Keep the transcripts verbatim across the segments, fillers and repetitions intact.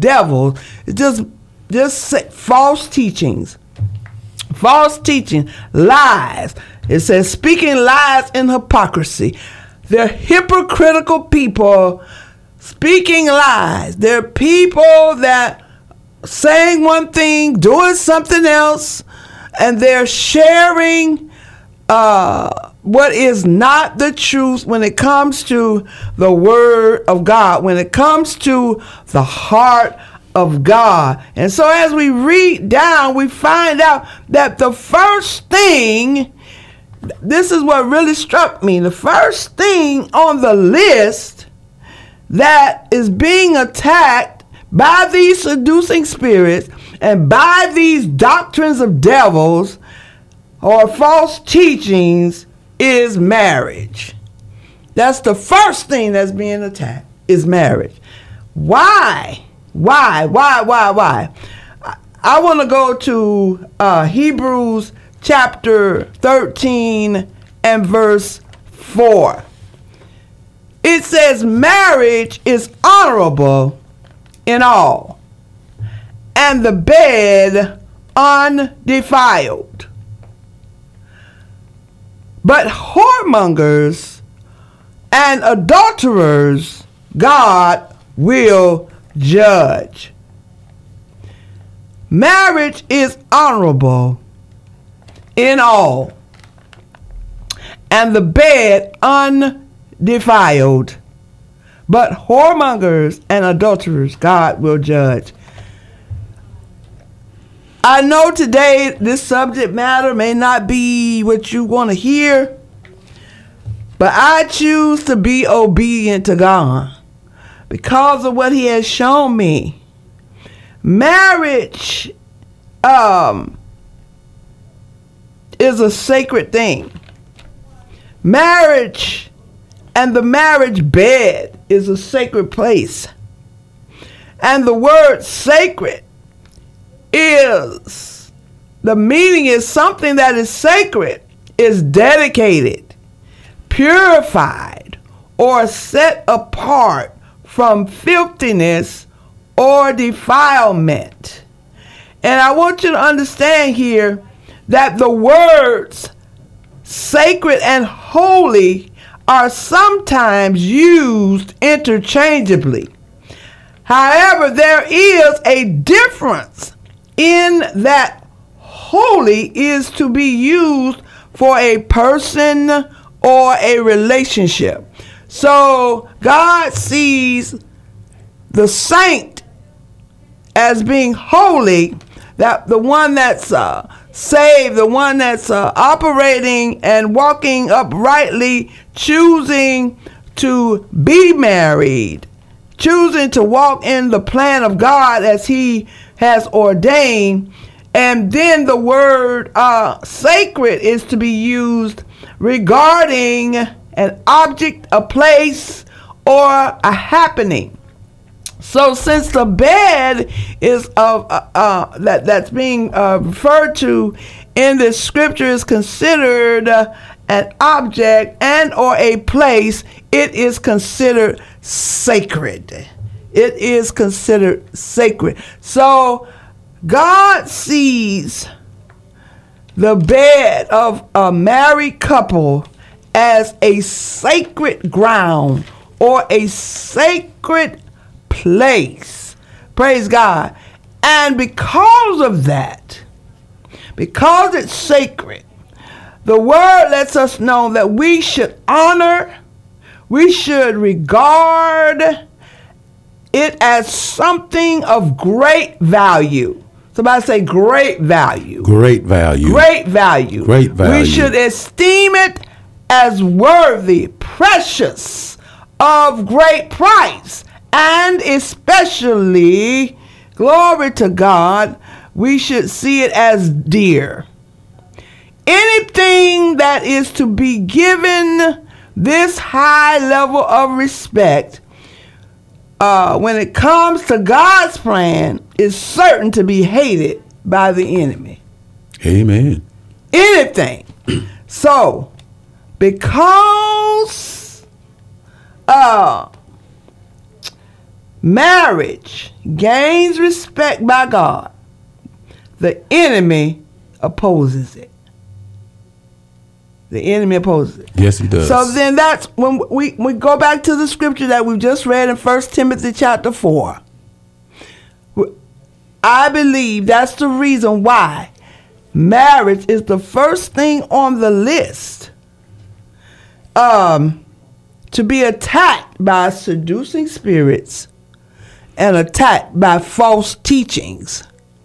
devils. It's just, just false teachings. False teaching, lies. It says speaking lies in hypocrisy. They're hypocritical people speaking lies. They're people that saying one thing, doing something else, and they're sharing uh, what is not the truth when it comes to the Word of God, when it comes to the heart of God. And so as we read down, we find out that the first thing, this is what really struck me, the first thing on the list that is being attacked by these seducing spirits and by these doctrines of devils or false teachings is marriage. That's the first thing that's being attacked, is marriage. Why? Why? Why? Why? Why? I, I want to go to uh, Hebrews chapter thirteen and verse four. It says, marriage is honorable in all, and the bed undefiled. But whoremongers and adulterers God will judge. Marriage is honorable in all, and the bed undefiled. But whoremongers and adulterers God will judge. I know today this subject matter may not be what you want to hear, but I choose to be obedient to God because of what He has shown me. Marriage um, is a sacred thing. Marriage and the marriage bed is a sacred place. And the word sacred is, the meaning is something that is sacred, is dedicated, purified, or set apart from filthiness or defilement. And I want you to understand here that the words sacred and holy are sometimes used interchangeably. However, there is a difference in that holy is to be used for a person or a relationship. So God sees the saint as being holy, that the one that's uh, saved, the one that's uh, operating and walking uprightly, choosing to be married, choosing to walk in the plan of God as He has ordained. And then the word uh, sacred is to be used regarding an object, a place, or a happening. So since the bed is of uh, uh, that that's being uh, referred to in this scripture is considered uh, an object and or a place, it is considered sacred. It is considered sacred. So God sees the bed of a married couple as a sacred ground or a sacred place. Praise God. And because of that, because it's sacred, the word lets us know that we should honor, we should regard it as something of great value. Somebody say great value. Great value. Great value. Great value. We should esteem it as worthy, precious, of great price. And especially, glory to God, we should see it as dear. Anything that is to be given this high level of respect, uh, when it comes to God's plan, is certain to be hated by the enemy. Amen. Anything. So, because uh, marriage gains respect by God, the enemy opposes it. The enemy opposes it. Yes, he does. So then that's when we, we go back to the scripture that we just read in First Timothy chapter four. I believe that's the reason why marriage is the first thing on the list um, to be attacked by seducing spirits and attacked by false teachings,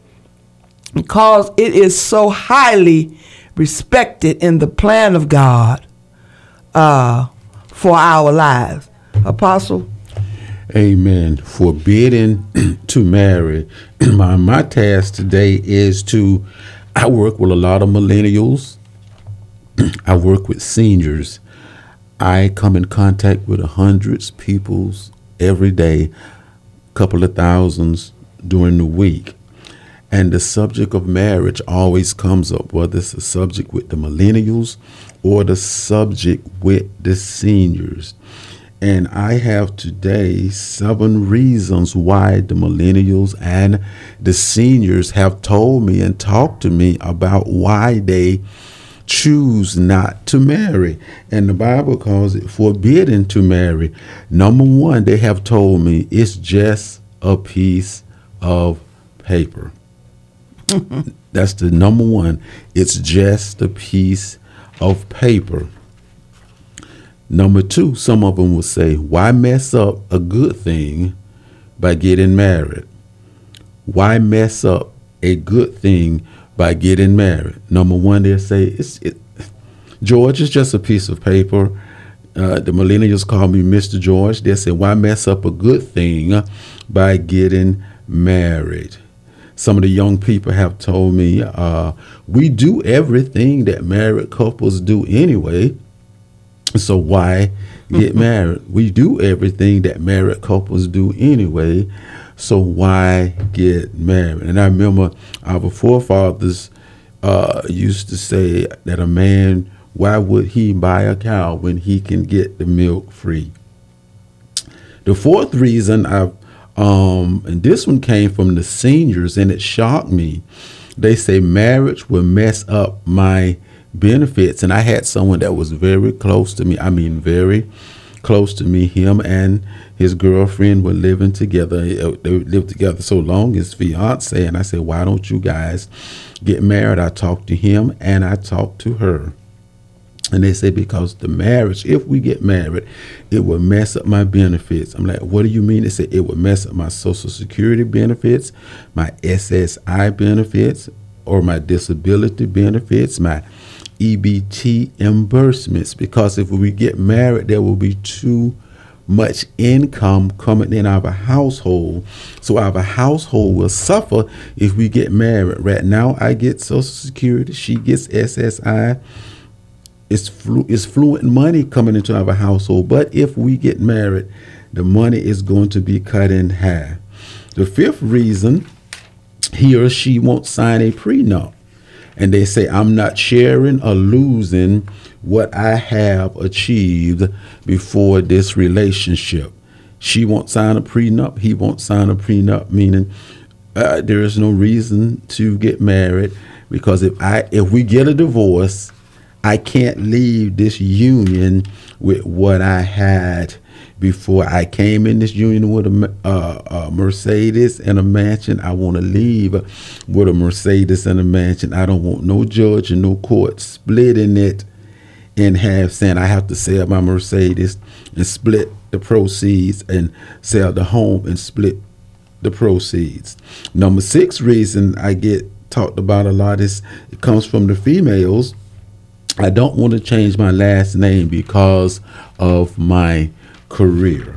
because it is so highly respected in the plan of God uh, for our lives. Apostle? Amen. Forbidden to marry. my, my task today is to, I work with a lot of millennials. I work with seniors. I come in contact with hundreds of people every day, a couple of thousands during the week. And the subject of marriage always comes up, whether it's a subject with the millennials or the subject with the seniors. And I have today seven reasons why the millennials and the seniors have told me and talked to me about why they choose not to marry. And the Bible calls it forbidden to marry. Number one, they have told me it's just a piece of paper. That's the number one. It's just a piece of paper. Number two, some of them will say, why mess up a good thing by getting married? Why mess up a good thing by getting married? Number one, they'll say, it's, it, George, it's just a piece of paper. Uh, the millennials call me Mister George. They'll say, why mess up a good thing by getting married? Some of the young people have told me, uh, we do everything that married couples do anyway. So why get married? We do everything that married couples do anyway. So why get married? And I remember our forefathers uh, used to say that a man, why would he buy a cow when he can get the milk free? The fourth reason I've, um, and this one came from the seniors and it shocked me. They say marriage will mess up my benefits. And I had someone that was very close to me. I mean, very close to me. Him and his girlfriend were living together. They lived together so long, his fiance. And I said, why don't you guys get married? I talked to him and I talked to her. And they said, because the marriage, if we get married, it will mess up my benefits. I'm like, what do you mean? They said it will mess up my Social Security benefits, my S S I benefits, or my disability benefits, my E B T reimbursements, because if we get married, there will be too much income coming in our household. So our household will suffer if we get married. Right now, I get Social Security, she gets S S I. It's, flu it's fluent money coming into our household. But if we get married, the money is going to be cut in half. The fifth reason, he or she won't sign a prenup. And they say, I'm not sharing or losing what I have achieved before this relationship. She won't sign a prenup. He won't sign a prenup, meaning uh, there is no reason to get married, because if I if we get a divorce, I can't leave this union with what I had before. I came in this union with a, uh, a Mercedes and a mansion. I want to leave with a Mercedes and a mansion. I don't want no judge and no court splitting it in half, saying I have to sell my Mercedes and split the proceeds, and sell the home and split the proceeds. Number six reason I get talked about a lot is it comes from the females. I don't want to change my last name because of my career.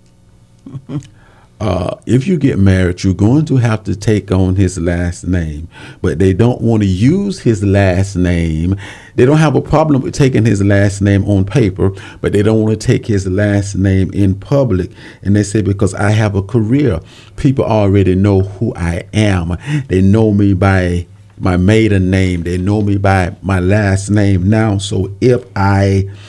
Uh, if you get married, you're going to have to take on his last name, but they don't want to use his last name. They don't have a problem with taking his last name on paper, but they don't want to take his last name in public. And they say, because I have a career, people already know who I am. They know me by my maiden name. They know me by my last name now. So if I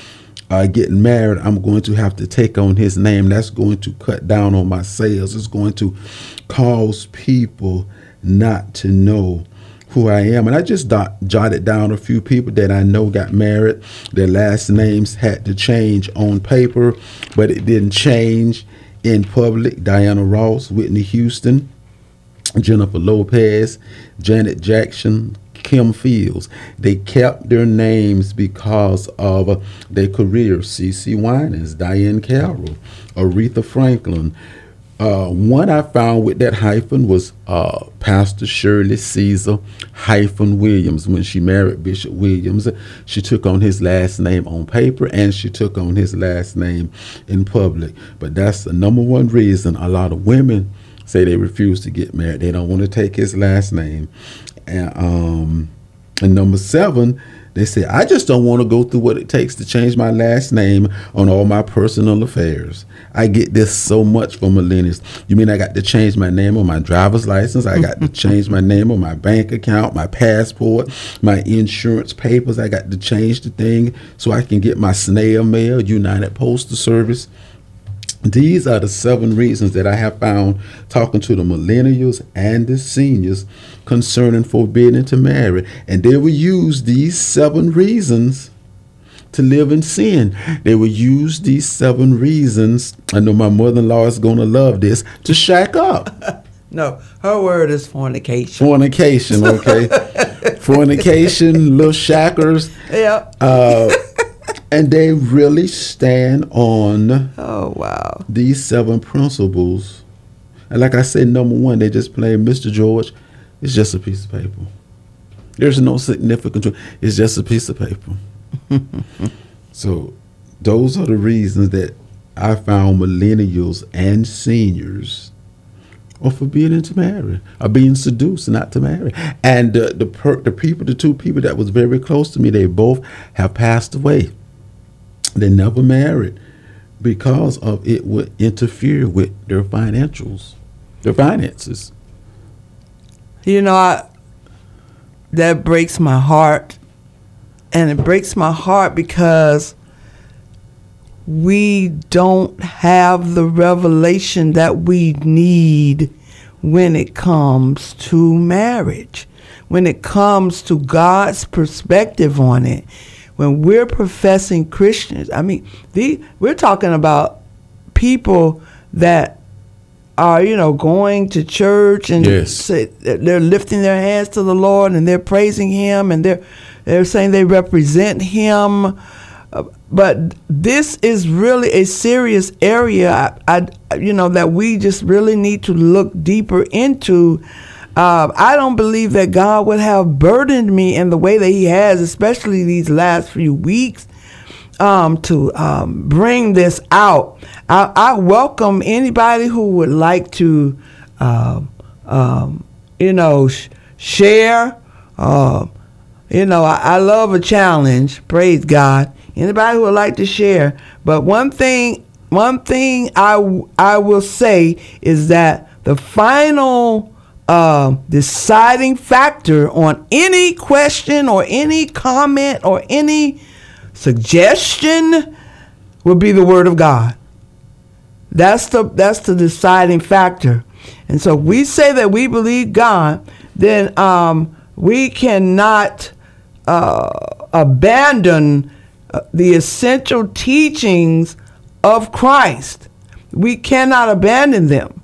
uh, getting married, I'm going to have to take on his name. That's going to cut down on my sales. It's going to cause people not to know who I am. And I just dot, jotted down a few people that I know got married. Their last names had to change on paper, but it didn't change in public. Diana Ross, Whitney Houston, Jennifer Lopez, Janet Jackson, Kim Fields. They kept their names because of uh, their careers. CeCe Winans, Diane Carroll, Aretha Franklin. Uh, one I found with that hyphen was uh, Pastor Shirley Caesar hyphen Williams. When she married Bishop Williams, she took on his last name on paper and she took on his last name in public. But that's the number one reason a lot of women say they refuse to get married. They don't want to take his last name. And, um, and number seven, they say, I just don't want to go through what it takes to change my last name on all my personal affairs. I get this so much from millennials. You mean I got to change my name on my driver's license? I got to change my name on my bank account, my passport, my insurance papers. I got to change the thing so I can get my snail mail, United Postal Service. These are the seven reasons that I have found talking to the millennials and the seniors concerning forbidding to marry. And they will use these seven reasons to live in sin. They will use these seven reasons, I know my mother-in-law is going to love this, to shack up. No, her word is fornication. Fornication, okay. Fornication, little shackers. Yeah. Uh, and they really stand on oh wow these seven principles. And like I said, number one, they just play Mister George. It's just a piece of paper. There's no significance. It's just a piece of paper. So those are the reasons that I found millennials and seniors are forbidden to marry, are being seduced not to marry. And uh, the per- the people, the two people that was very close to me, they both have passed away. They never married because of it would interfere with their financials, their finances. You know, I, that breaks my heart. And it breaks my heart because we don't have the revelation that we need when it comes to marriage, when it comes to God's perspective on it. When we're professing Christians, I mean, the, we're talking about people that are, you know, going to church and yes. say, they're lifting their hands to the Lord and they're praising Him and they're they're saying they represent Him. Uh, but this is really a serious area, I, I, you know, that we just really need to look deeper into. Uh, I don't believe that God would have burdened me in the way that He has, especially these last few weeks, um, to um, bring this out. I, I welcome anybody who would like to, uh, um, you know, sh- share. Uh, you know, I, I love a challenge. Praise God. Anybody who would like to share. But one thing, one thing I, I will say is that the final Uh, deciding factor on any question or any comment or any suggestion will be the Word of God. That's the that's the deciding factor. And so if we say that we believe God, then um, we cannot uh, abandon uh, the essential teachings of Christ. We cannot abandon them.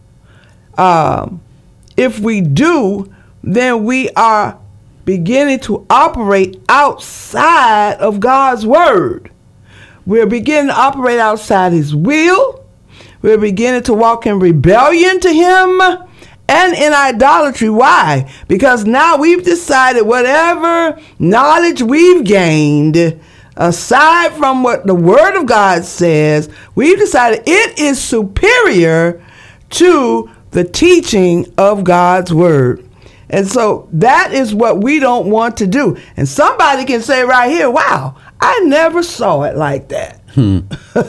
Um, If we do, then we are beginning to operate outside of God's word. We're beginning to operate outside His will. We're beginning to walk in rebellion to Him and in idolatry. Why? Because now we've decided whatever knowledge we've gained, aside from what the Word of God says, we've decided it is superior to the teaching of God's word. And so that is what we don't want to do. And somebody can say right here, wow, I never saw it like that. Hmm.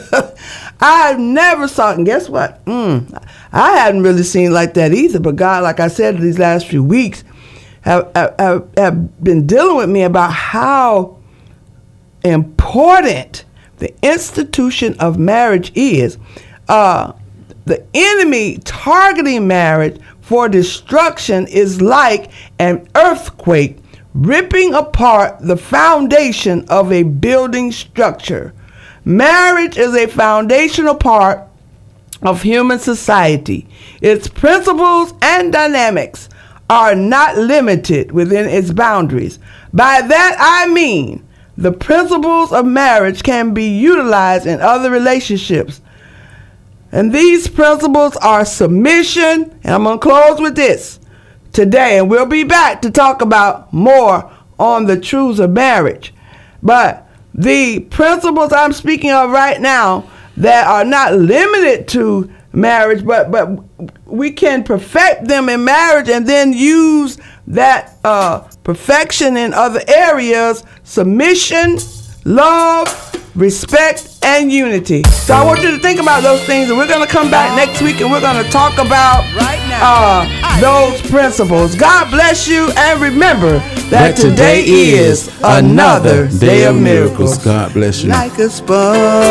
I never saw it. And guess what? Mm, I hadn't really seen it like that either. But God, like I said, these last few weeks have, have, have been dealing with me about how important the institution of marriage is, uh, the enemy targeting marriage for destruction is like an earthquake ripping apart the foundation of a building structure. Marriage is a foundational part of human society. Its principles and dynamics are not limited within its boundaries. By that I mean the principles of marriage can be utilized in other relationships. And these principles are submission, and I'm going to close with this today, and we'll be back to talk about more on the truths of marriage. But the principles I'm speaking of right now that are not limited to marriage, but but we can perfect them in marriage and then use that uh, perfection in other areas: submission, love, respect, and unity. So I want you to think about those things, and we're going to come back next week and we're going to talk about uh, those principles. God bless you, and remember that today is another day of miracles. God bless you. Like a sponge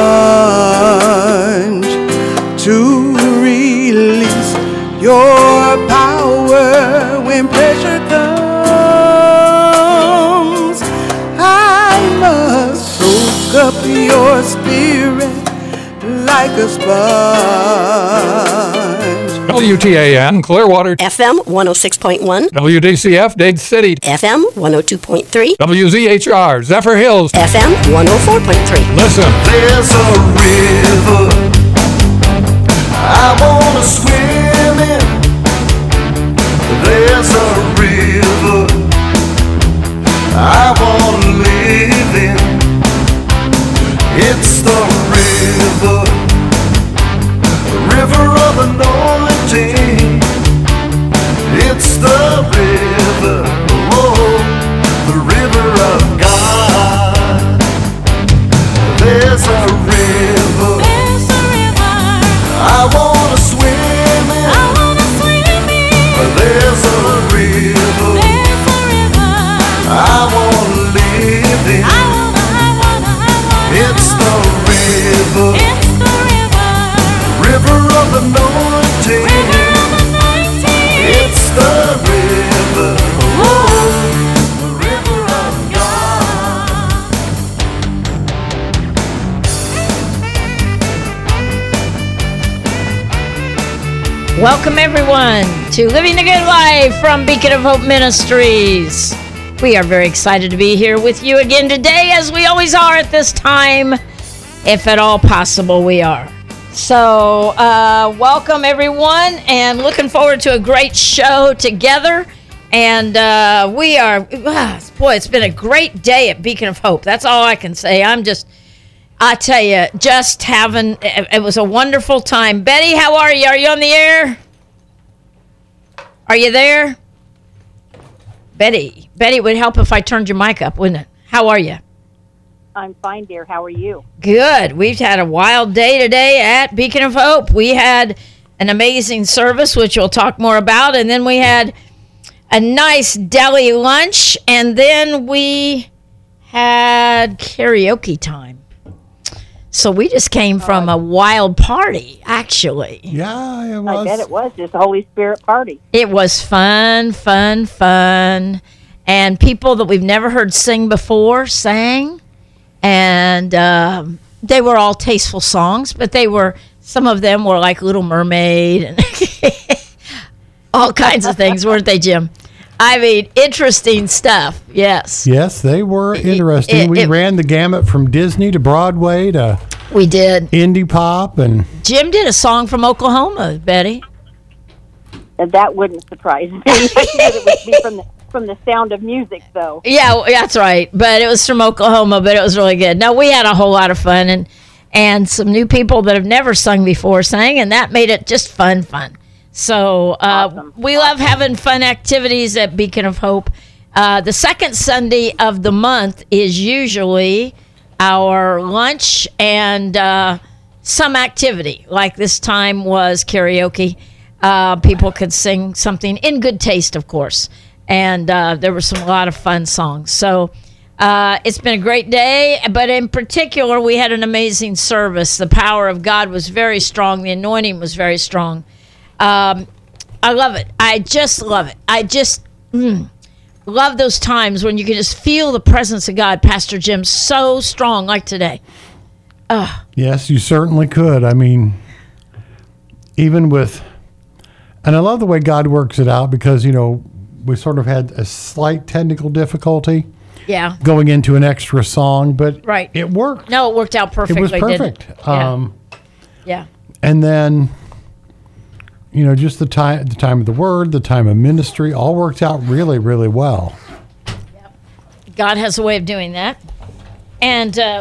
to release your power when pressure comes. I must soak up your spirit like a sponge. W T A N, Clearwater. F M one oh six point one. W D C F, Dade City. F M one oh two point three. W Z H R, Zephyr Hills. F M one oh four point three. Listen. There's a river I wanna swim in. There's a river I wanna live in. It's the river, river of anointing. It's the river, oh, the river of God. There's a river, There's a river I wanna swim in. I wanna swim in. There's a river There's a river I wanna live in. I wanna, I wanna, I wanna. It's the river, It's the river, river of anointing. river of anointing. It's the river, oh, the river of God. Welcome, everyone, to Living the Good Life from Beacon of Hope Ministries. We are very excited to be here with you again today, as we always are at this time, if at all possible, we are. So, uh, welcome, everyone, and looking forward to a great show together. And uh, we are, ah, boy, it's been a great day at Beacon of Hope. That's all I can say. I'm just, I tell you, just having, it, it was a wonderful time. Betty, how are you? Are you on the air? Are you there? Betty, Betty, it would help if I turned your mic up, wouldn't it? How are you? I'm fine, dear. How are you? Good. We've had a wild day today at Beacon of Hope. We had an amazing service, which we'll talk more about, and then we had a nice deli lunch, and then we had karaoke time. So we just came from a wild party, actually. Yeah, it I was. bet it was just a Holy Spirit party. It was fun, fun, fun. And people that we've never heard sing before sang. And um, they were all tasteful songs, but they were, some of them were like Little Mermaid and all kinds of things, weren't they, Jim? I mean, interesting stuff, yes. Yes, they were interesting. it- we it- ran the gamut from Disney to Broadway to We did. indie pop, and Jim did a song from Oklahoma, Betty. And that wouldn't surprise me. I knew it would be from the, from the sound of music, though. Yeah, well, that's right. But it was from Oklahoma, but it was really good. No, we had a whole lot of fun, and and some new people that have never sung before sang, and that made it just fun, fun. So uh, Awesome. we love having fun activities at Beacon of Hope. Uh, the second Sunday of the month is usually our lunch and uh, some activity. Like this time was karaoke. Uh, people could sing something in good taste, of course. And uh, there were some a lot of fun songs. So Uh, it's been a great day, but in particular, we had an amazing service. The power of God was very strong. The anointing was very strong. Um, I love it. I just love it. I just mm, love those times when you can just feel the presence of God, Pastor Jim, so strong like today. Uh, Yes, you certainly could. I mean, even with, and I love the way God works it out because, you know, we sort of had a slight technical difficulty yeah. going into an extra song, but Right. it worked. No, it worked out It perfectly. was didn't perfect. it? Yeah. Um, yeah. and then, you know, just the time, the time of the word, the time of ministry, all worked out really, really well. God has a way of doing that. And uh,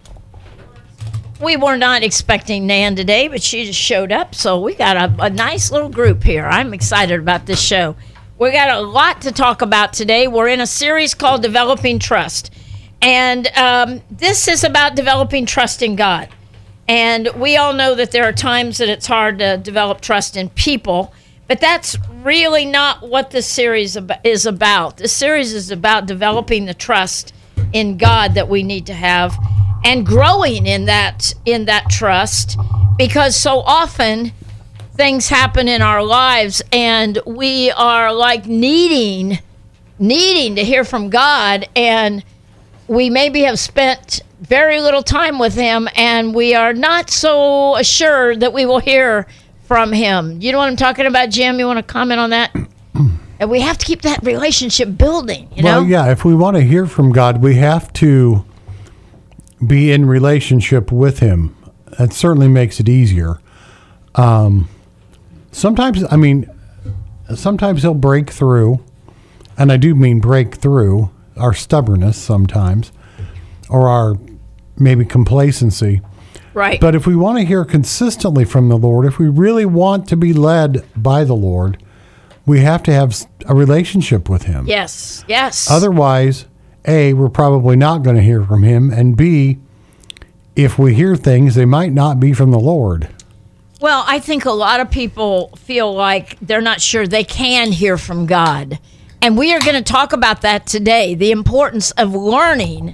we were not expecting Nan today, but she just showed up. So we got a, a nice little group here. I'm excited about this show. We got a lot to talk about today. We're in a series called Developing Trust. And um, this is about developing trust in God. And we all know that there are times that it's hard to develop trust in people. But that's really not what this series ab- is about. This series is about developing the trust in God that we need to have and growing in that in that trust, because so often things happen in our lives and we are like needing needing to hear from God, and we maybe have spent very little time with him and we are not so assured that we will hear from him. You know what I'm talking about, Jim? You want to comment on that? And we have to keep that relationship building, you know? Well, yeah, if we want to hear from God, we have to be in relationship with him. That certainly makes it easier. Um, sometimes, I mean, sometimes he'll break through, and I do mean break through our stubbornness sometimes, or our maybe complacency. Right. But if we want to hear consistently from the Lord, if we really want to be led by the Lord, we have to have a relationship with him. Yes, yes. Otherwise, A, we're probably not going to hear from him, and B, if we hear things, they might not be from the Lord. Well, I think a lot of people feel like they're not sure they can hear from God. And we are going to talk about that today, the importance of learning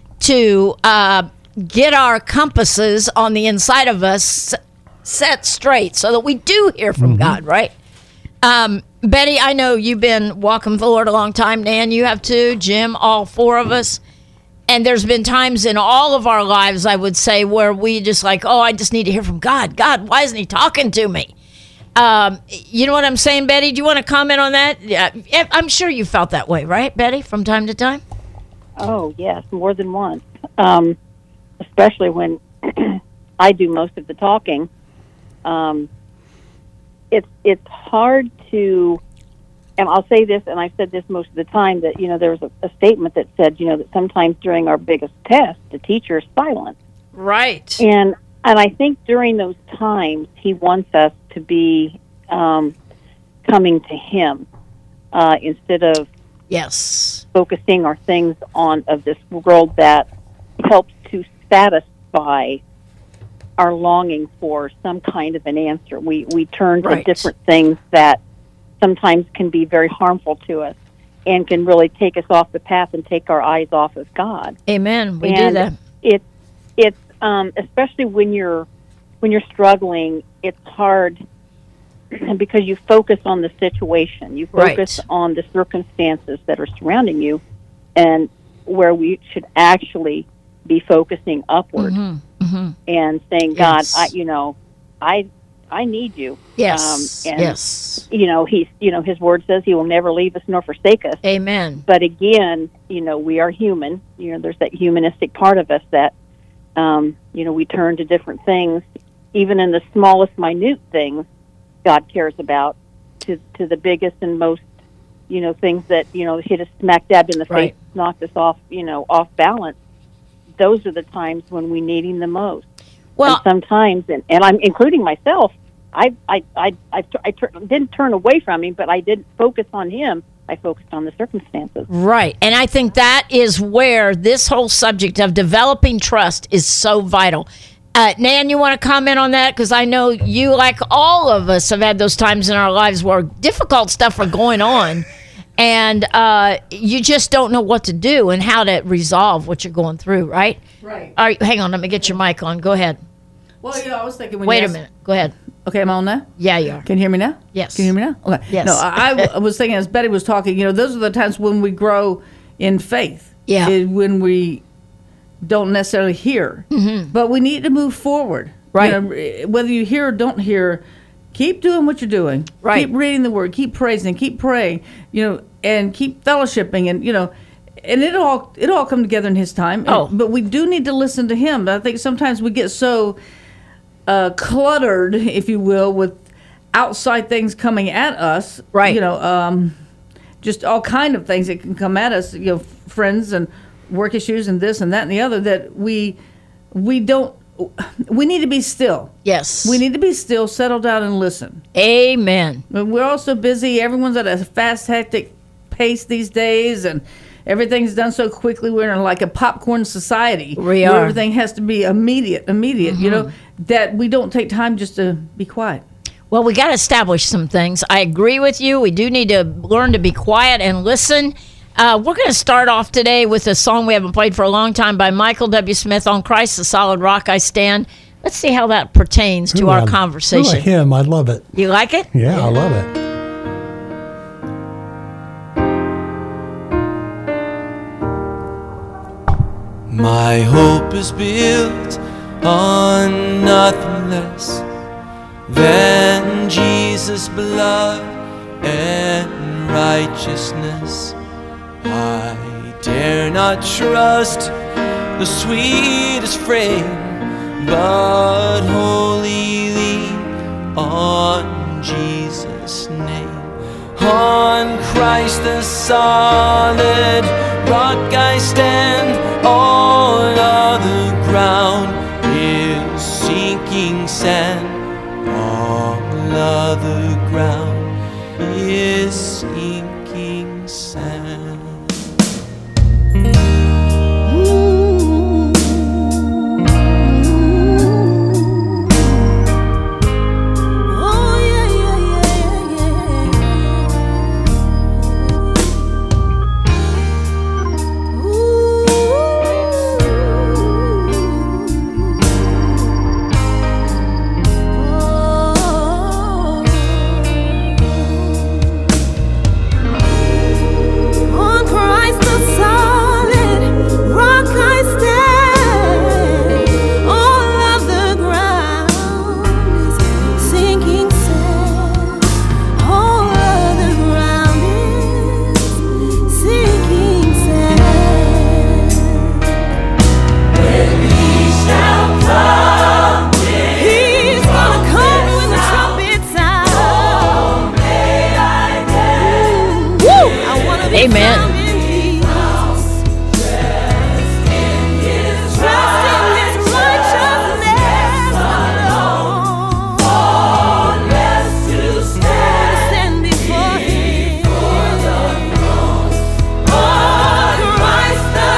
to uh, get our compasses on the inside of us set straight so that we do hear from Mm-hmm. God, right? Um, Betty, I know you've been walking with the Lord a long time. Nan, you have too. Jim, all four of us. And there's been times in all of our lives, I would say, where we just like, oh, I just need to hear from God. God, why isn't he talking to me? Um, you know what I'm saying, Betty? Do you want to comment on that? Yeah, I'm sure you felt that way, right, Betty, from time to time? Oh, yes, more than once. Um, especially when I do most of the talking. Um, it's it's hard to, and I'll say this, and I've said this most of the time, that, you know, there was a, a statement that said, you know, that sometimes during our biggest test, the teacher is silent. Right. And and I think during those times, he wants us to be um, coming to him uh, instead of yes focusing our things on of this world that helps to satisfy our longing for some kind of an answer. We we turn to Right. different things that sometimes can be very harmful to us and can really take us off the path and take our eyes off of God. Amen. We and do that. It's it's um, especially when you're when you're struggling. It's hard because you focus on the situation. You focus Right. on the circumstances that are surrounding you, and where we should actually be focusing upward Mm-hmm. Mm-hmm. and saying, God, Yes. I, you know, I, I need you. Yes. Um, and, yes. You know, he's, you know, his word says he will never leave us nor forsake us. Amen. But again, you know, we are human. You know, there's that humanistic part of us that, um, you know, we turn to different things, even in the smallest, minute things God cares about, to to the biggest and most, you know, things that, you know, hit us smack dab in the Right. face, knocked us off, you know, off balance. Those are the times when we need him the most. Well, and sometimes, and, and I'm including myself, I I I I, I tur- didn't turn away from him, but I didn't focus on him. I focused on the circumstances. right. And I think that is where this whole subject of developing trust is so vital. Uh, Nan, you want to comment on that? Because I know you, like all of us, have had those times in our lives where difficult stuff are going on. and uh, you just don't know what to do and how to resolve what you're going through, right? Right. All right, hang on. Let me get your mic on. Go ahead. Well, you know, I was thinking when Wait you a asked- minute. Go ahead. Okay, I'm on now? Yeah, you are. Can you hear me now? Yes. Can you hear me now? Okay. Yes. No, I, I was thinking as Betty was talking, you know, those are the times when we grow in faith. Yeah. Is when we don't necessarily hear. Mm-hmm. But we need to move forward. Right. You know, whether you hear or don't hear, keep doing what you're doing. Right. Keep reading the word, keep praising, keep praying, you know, and keep fellowshipping and, you know, and it'll all it'll all come together in his time. Oh. But we do need to listen to him. I think sometimes we get so uh, cluttered, if you will, with outside things coming at us. Right. You know, um, just all kind of things that can come at us, you know, friends and work issues and this and that and the other, that we we don't we need to be still. Yes. We need to be still, settle down and listen. Amen. But we're all so busy. Everyone's at a fast, hectic pace these days, and everything's done so quickly. We're in like a popcorn society. We where are. everything has to be immediate, immediate, you know, that we don't take time just to be quiet. Well, we got to establish some things. I agree with you. We do need to learn to be quiet and listen. Uh, we're going to start off today with a song we haven't played for a long time by Michael W. Smith, On Christ, the Solid Rock I Stand. Let's see how that pertains to Ooh, our I- conversation. Ooh, a hymn. I love it. You like it? Yeah, I love it. My hope is built on nothing less than Jesus' blood and righteousness. I dare not trust the sweetest frame, but wholly lean on Jesus' name. On Christ the solid rock I stand, all other ground is sinking sand. All other ground is sinking sand. Oh yeah, yeah, yeah, yeah. On Christ the solid rock I stand. All of the ground is sinking sand. All of the ground is sinking sand. When He shall come, He's gonna come when the trumpet sounds. Oh, may I dance. Woo! I wanna be Amen. found in Jesus. Trust in His righteousness alone. Faultless to stand before Him. On Christ the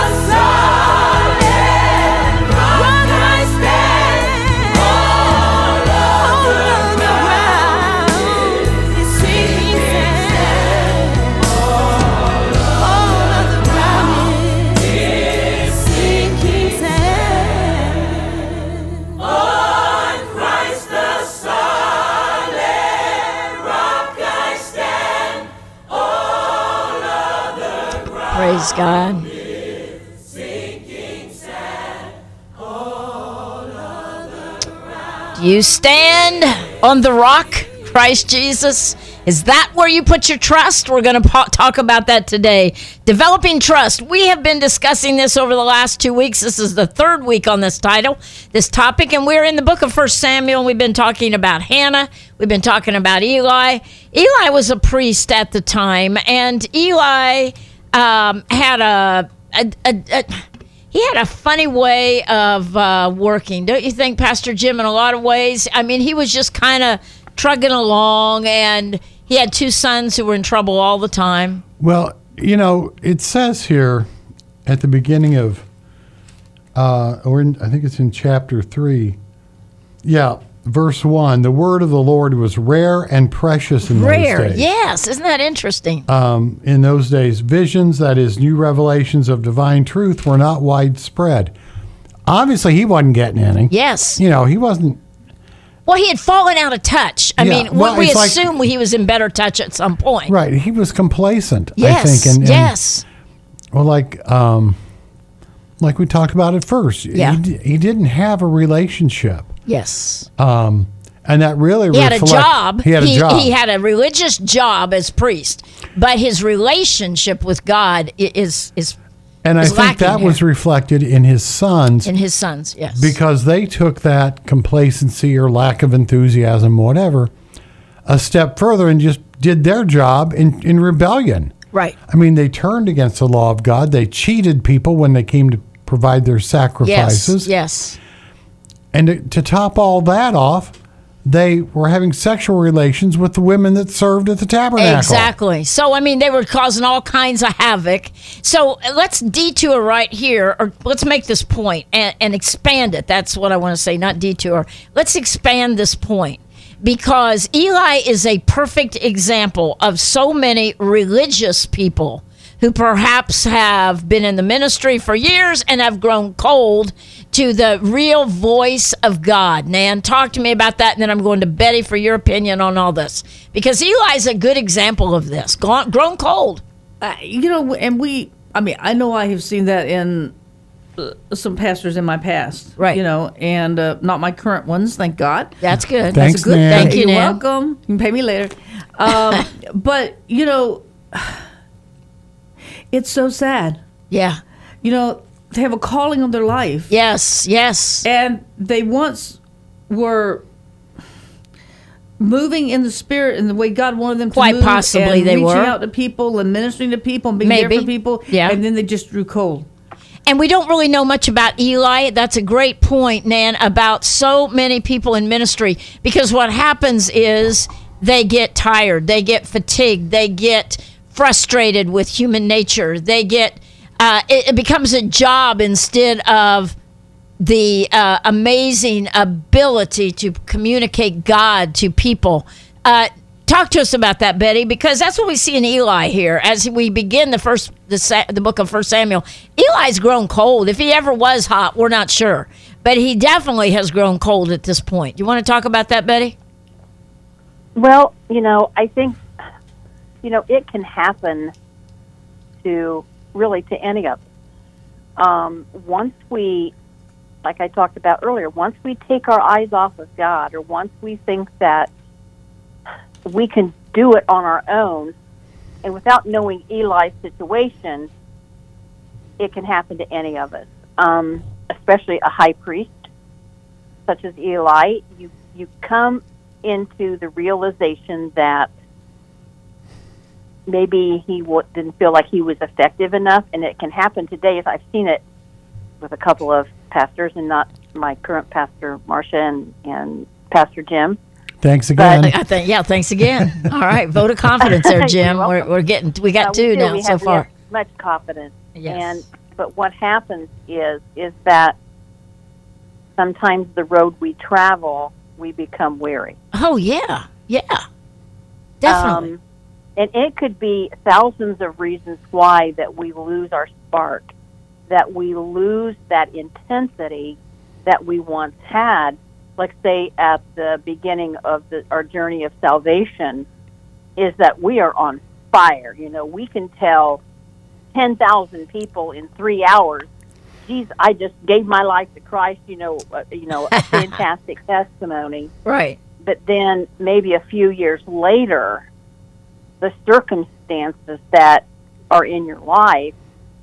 solid rock I stand. All of the ground is sinking sand. All of the ground is sinking sand. On Christ the solid rock I stand. All of the ground Praise God. sinking sand. All of the Do you stand on the rock, Christ Jesus? Is that where you put your trust? We're going to po- talk about that today. Developing trust. We have been discussing this over the last two weeks. This is the third week on this title, this topic, and we're in the book of First Samuel. We've been talking about Hannah. We've been talking about Eli. Eli was a priest at the time, and Eli um, had a, a, a, a he had a funny way of uh, working, don't you think, Pastor Jim, in a lot of ways? I mean, he was just kind of trugging along, and he had two sons who were in trouble all the time. Well, you know, it says here at the beginning of, uh, or in, I think it's in chapter three, yeah, verse one, the word of the Lord was rare and precious in Rare, those days. yes. Isn't that interesting? Um, in those days, visions, that is, new revelations of divine truth, were not widespread. Obviously, he wasn't getting any. Yes. You know, he wasn't. Well, he had fallen out of touch. I Yeah, mean, well, we it's like- assume he was in better touch at some point. Right. He was complacent, Yes, I think. And, and, yes. Well, like, um, like we talked about at first, Yeah. he, d- he didn't have a relationship. Yes. Um, and that really He had a reflect- job. He had a job. He had a religious job as priest, but his relationship with God i- is is and I is think lacking that here. was reflected in his sons in his sons. Yes. because they took that complacency or lack of enthusiasm, whatever, a step further and just did their job in, in rebellion. Right. I mean, they turned against the law of God. They cheated people when they came to provide their sacrifices. Yes. Yes. And to, to top all that off, they were having sexual relations with the women that served at the tabernacle. Exactly. So, I mean, they were causing all kinds of havoc. So, uh, let's detour right here, or let's make this point and, and expand it. That's what I want to say, not detour. Let's expand this point because Eli is a perfect example of so many religious people who perhaps have been in the ministry for years and have grown cold to the real voice of God. Nan, talk to me about that, and then I'm going to Betty for your opinion on all this. Because Eli's a good example of this, gone, grown cold. Uh, you know, and we, I mean, I know I have seen that in uh, some pastors in my past. Right. You know, and uh, not my current ones, thank God. That's good. Thanks, That's a good Nan. thing. Thank you, You're Nan. welcome. You can pay me later. Um, but, you know, it's so sad. Yeah. You know, they have a calling on their life. Yes, yes. And they once were moving in the spirit in the way God wanted them to Quite move. possibly and they reaching were. out to people and ministering to people and being Maybe. there for people. Yeah. And then they just grew cold. And we don't really know much about Eli. That's a great point, Nan, about so many people in ministry. Because what happens is they get tired, they get fatigued, they get frustrated with human nature. They get, uh, it, it becomes a job instead of the uh, amazing ability to communicate God to people. Uh, talk to us about that, Betty, because that's what we see in Eli here as we begin the first the, Sa- the book of First Samuel. Eli's grown cold. If he ever was hot, we're not sure, but he definitely has grown cold at this point. You want to talk about that, Betty? Well, you know, I think, you know, it can happen to really to any of us. Um, once we, like I talked about earlier, once we take our eyes off of God, or once we think that we can do it on our own, and without knowing Eli's situation, it can happen to any of us, um, especially a high priest such as Eli. You you come into the realization that maybe he w- didn't feel like he was effective enough, and it can happen today. As I've seen it with a couple of pastors, and not my current pastor, Marcia, and, and Pastor Jim. Thanks again. I think, yeah, thanks again. All right, vote of confidence there, Jim. You're We're, welcome. we're getting, we got Uh, two we do. now We so have, we far. have much confidence. Yes. And but what happens is is that sometimes the road we travel, we become weary. Oh, yeah, yeah, definitely. Um, and it could be thousands of reasons why that we lose our spark, that we lose that intensity that we once had. Like say at the beginning of the, our journey of salvation, is that we are on fire. You know, we can tell ten thousand people in three hours, geez, I just gave my life to Christ, you know, uh, you know, a fantastic testimony. Right. But then maybe a few years later, the circumstances that are in your life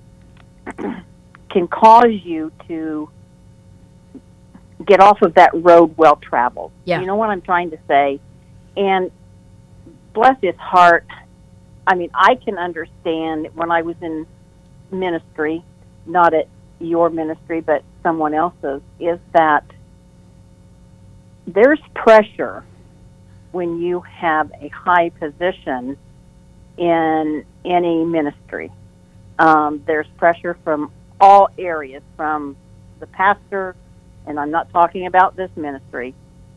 can cause you to get off of that road well traveled. Yeah. You know what I'm trying to say? And bless his heart, I mean, I can understand when I was in ministry, not at your ministry, but someone else's, is that there's pressure when you have a high position in any ministry. Um, there's pressure from all areas, from the pastor, and I'm not talking about this ministry,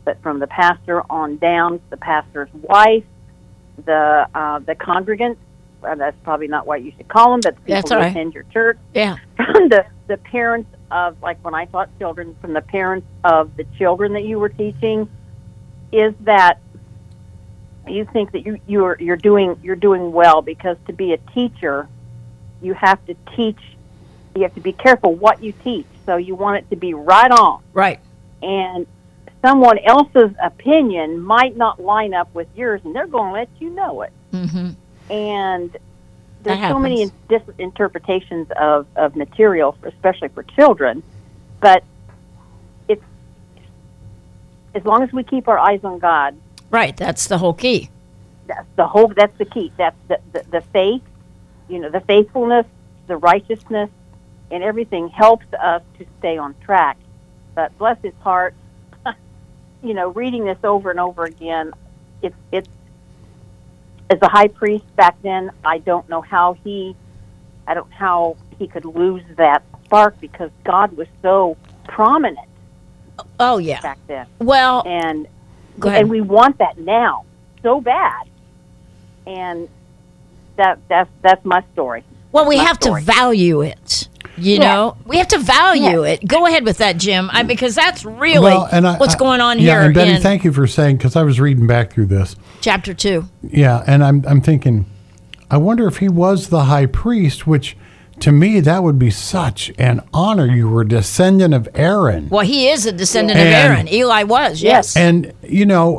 but from the pastor on down, the pastor's wife, the uh, the congregants. Well, that's probably not what you should call them, but the people That's who all right. attend your church. Yeah. From the the parents of, like when I taught children, from the parents of the children that you were teaching, is that you think that you you're you're doing you're doing well, because to be a teacher, you have to teach. You have to be careful what you teach. So you want it to be right on. Right. And someone else's opinion might not line up with yours, and they're going to let you know it. Mm-hmm. And there's That so many happens. different interpretations of, of material, for, especially for children. But it's as long as we keep our eyes on God. Right. That's the whole key. That's the whole. That's the key. That's the, the the faith. You know, the faithfulness, the righteousness, and everything helps us to stay on track. But bless his heart, you know, reading this over and over again, it's it's as a high priest back then, I don't know how he, I don't how he could lose that spark, because God was so prominent Oh, yeah. back then, Well, and go ahead. and we want that now so bad, and that that's that's my story. Well, we My have story. to value it. You Yeah. know, we have to value Yeah. it. Go ahead with that, Jim, I, because that's really Well, and I- what's I- going on yeah, here and Betty, in thank you for saying, because I was reading back through this. chapter two. Yeah, and I'm I'm thinking, I wonder if he was the high priest, which to me that would be such an honor. You were a descendant of Aaron. Well, he is a descendant And- of Aaron. Eli was, yes. And, you know,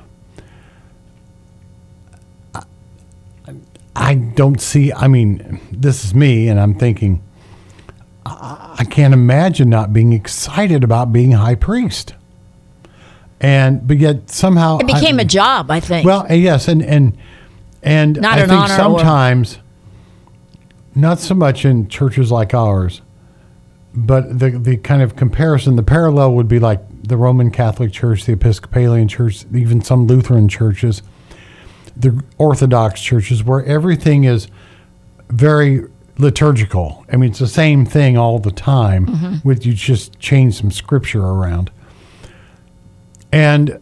I don't see, I mean, this is me, and I'm thinking, I I can't imagine not being excited about being high priest. And, but yet somehow. It became I- a job, I think. Well, uh, yes, and, and, and Not I an think honor or- sometimes, not so much in churches like ours, but the the kind of comparison, the parallel would be like the Roman Catholic Church, the Episcopalian Church, even some Lutheran churches, the Orthodox churches, where everything is very liturgical. I mean, it's the same thing all the time, Mm-hmm. with you just change some scripture around. And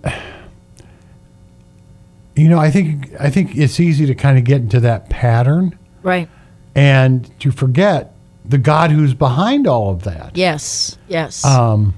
you know, I think I think it's easy to kind of get into that pattern right. and to forget the God who's behind all of that. Yes, yes. Um,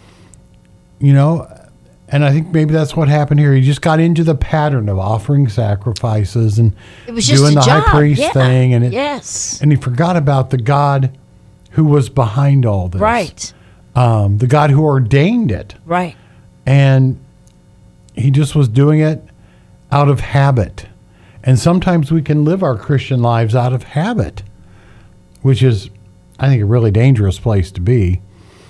you know, and I think maybe that's what happened here. He just got into the pattern of offering sacrifices and it was just doing a the job. high priest yeah. thing, and it, yes. and he forgot about the God who was behind all this. Right, Um, the God who ordained it. right. And he just was doing it out of habit. And sometimes we can live our Christian lives out of habit, which is, I think, a really dangerous place to be.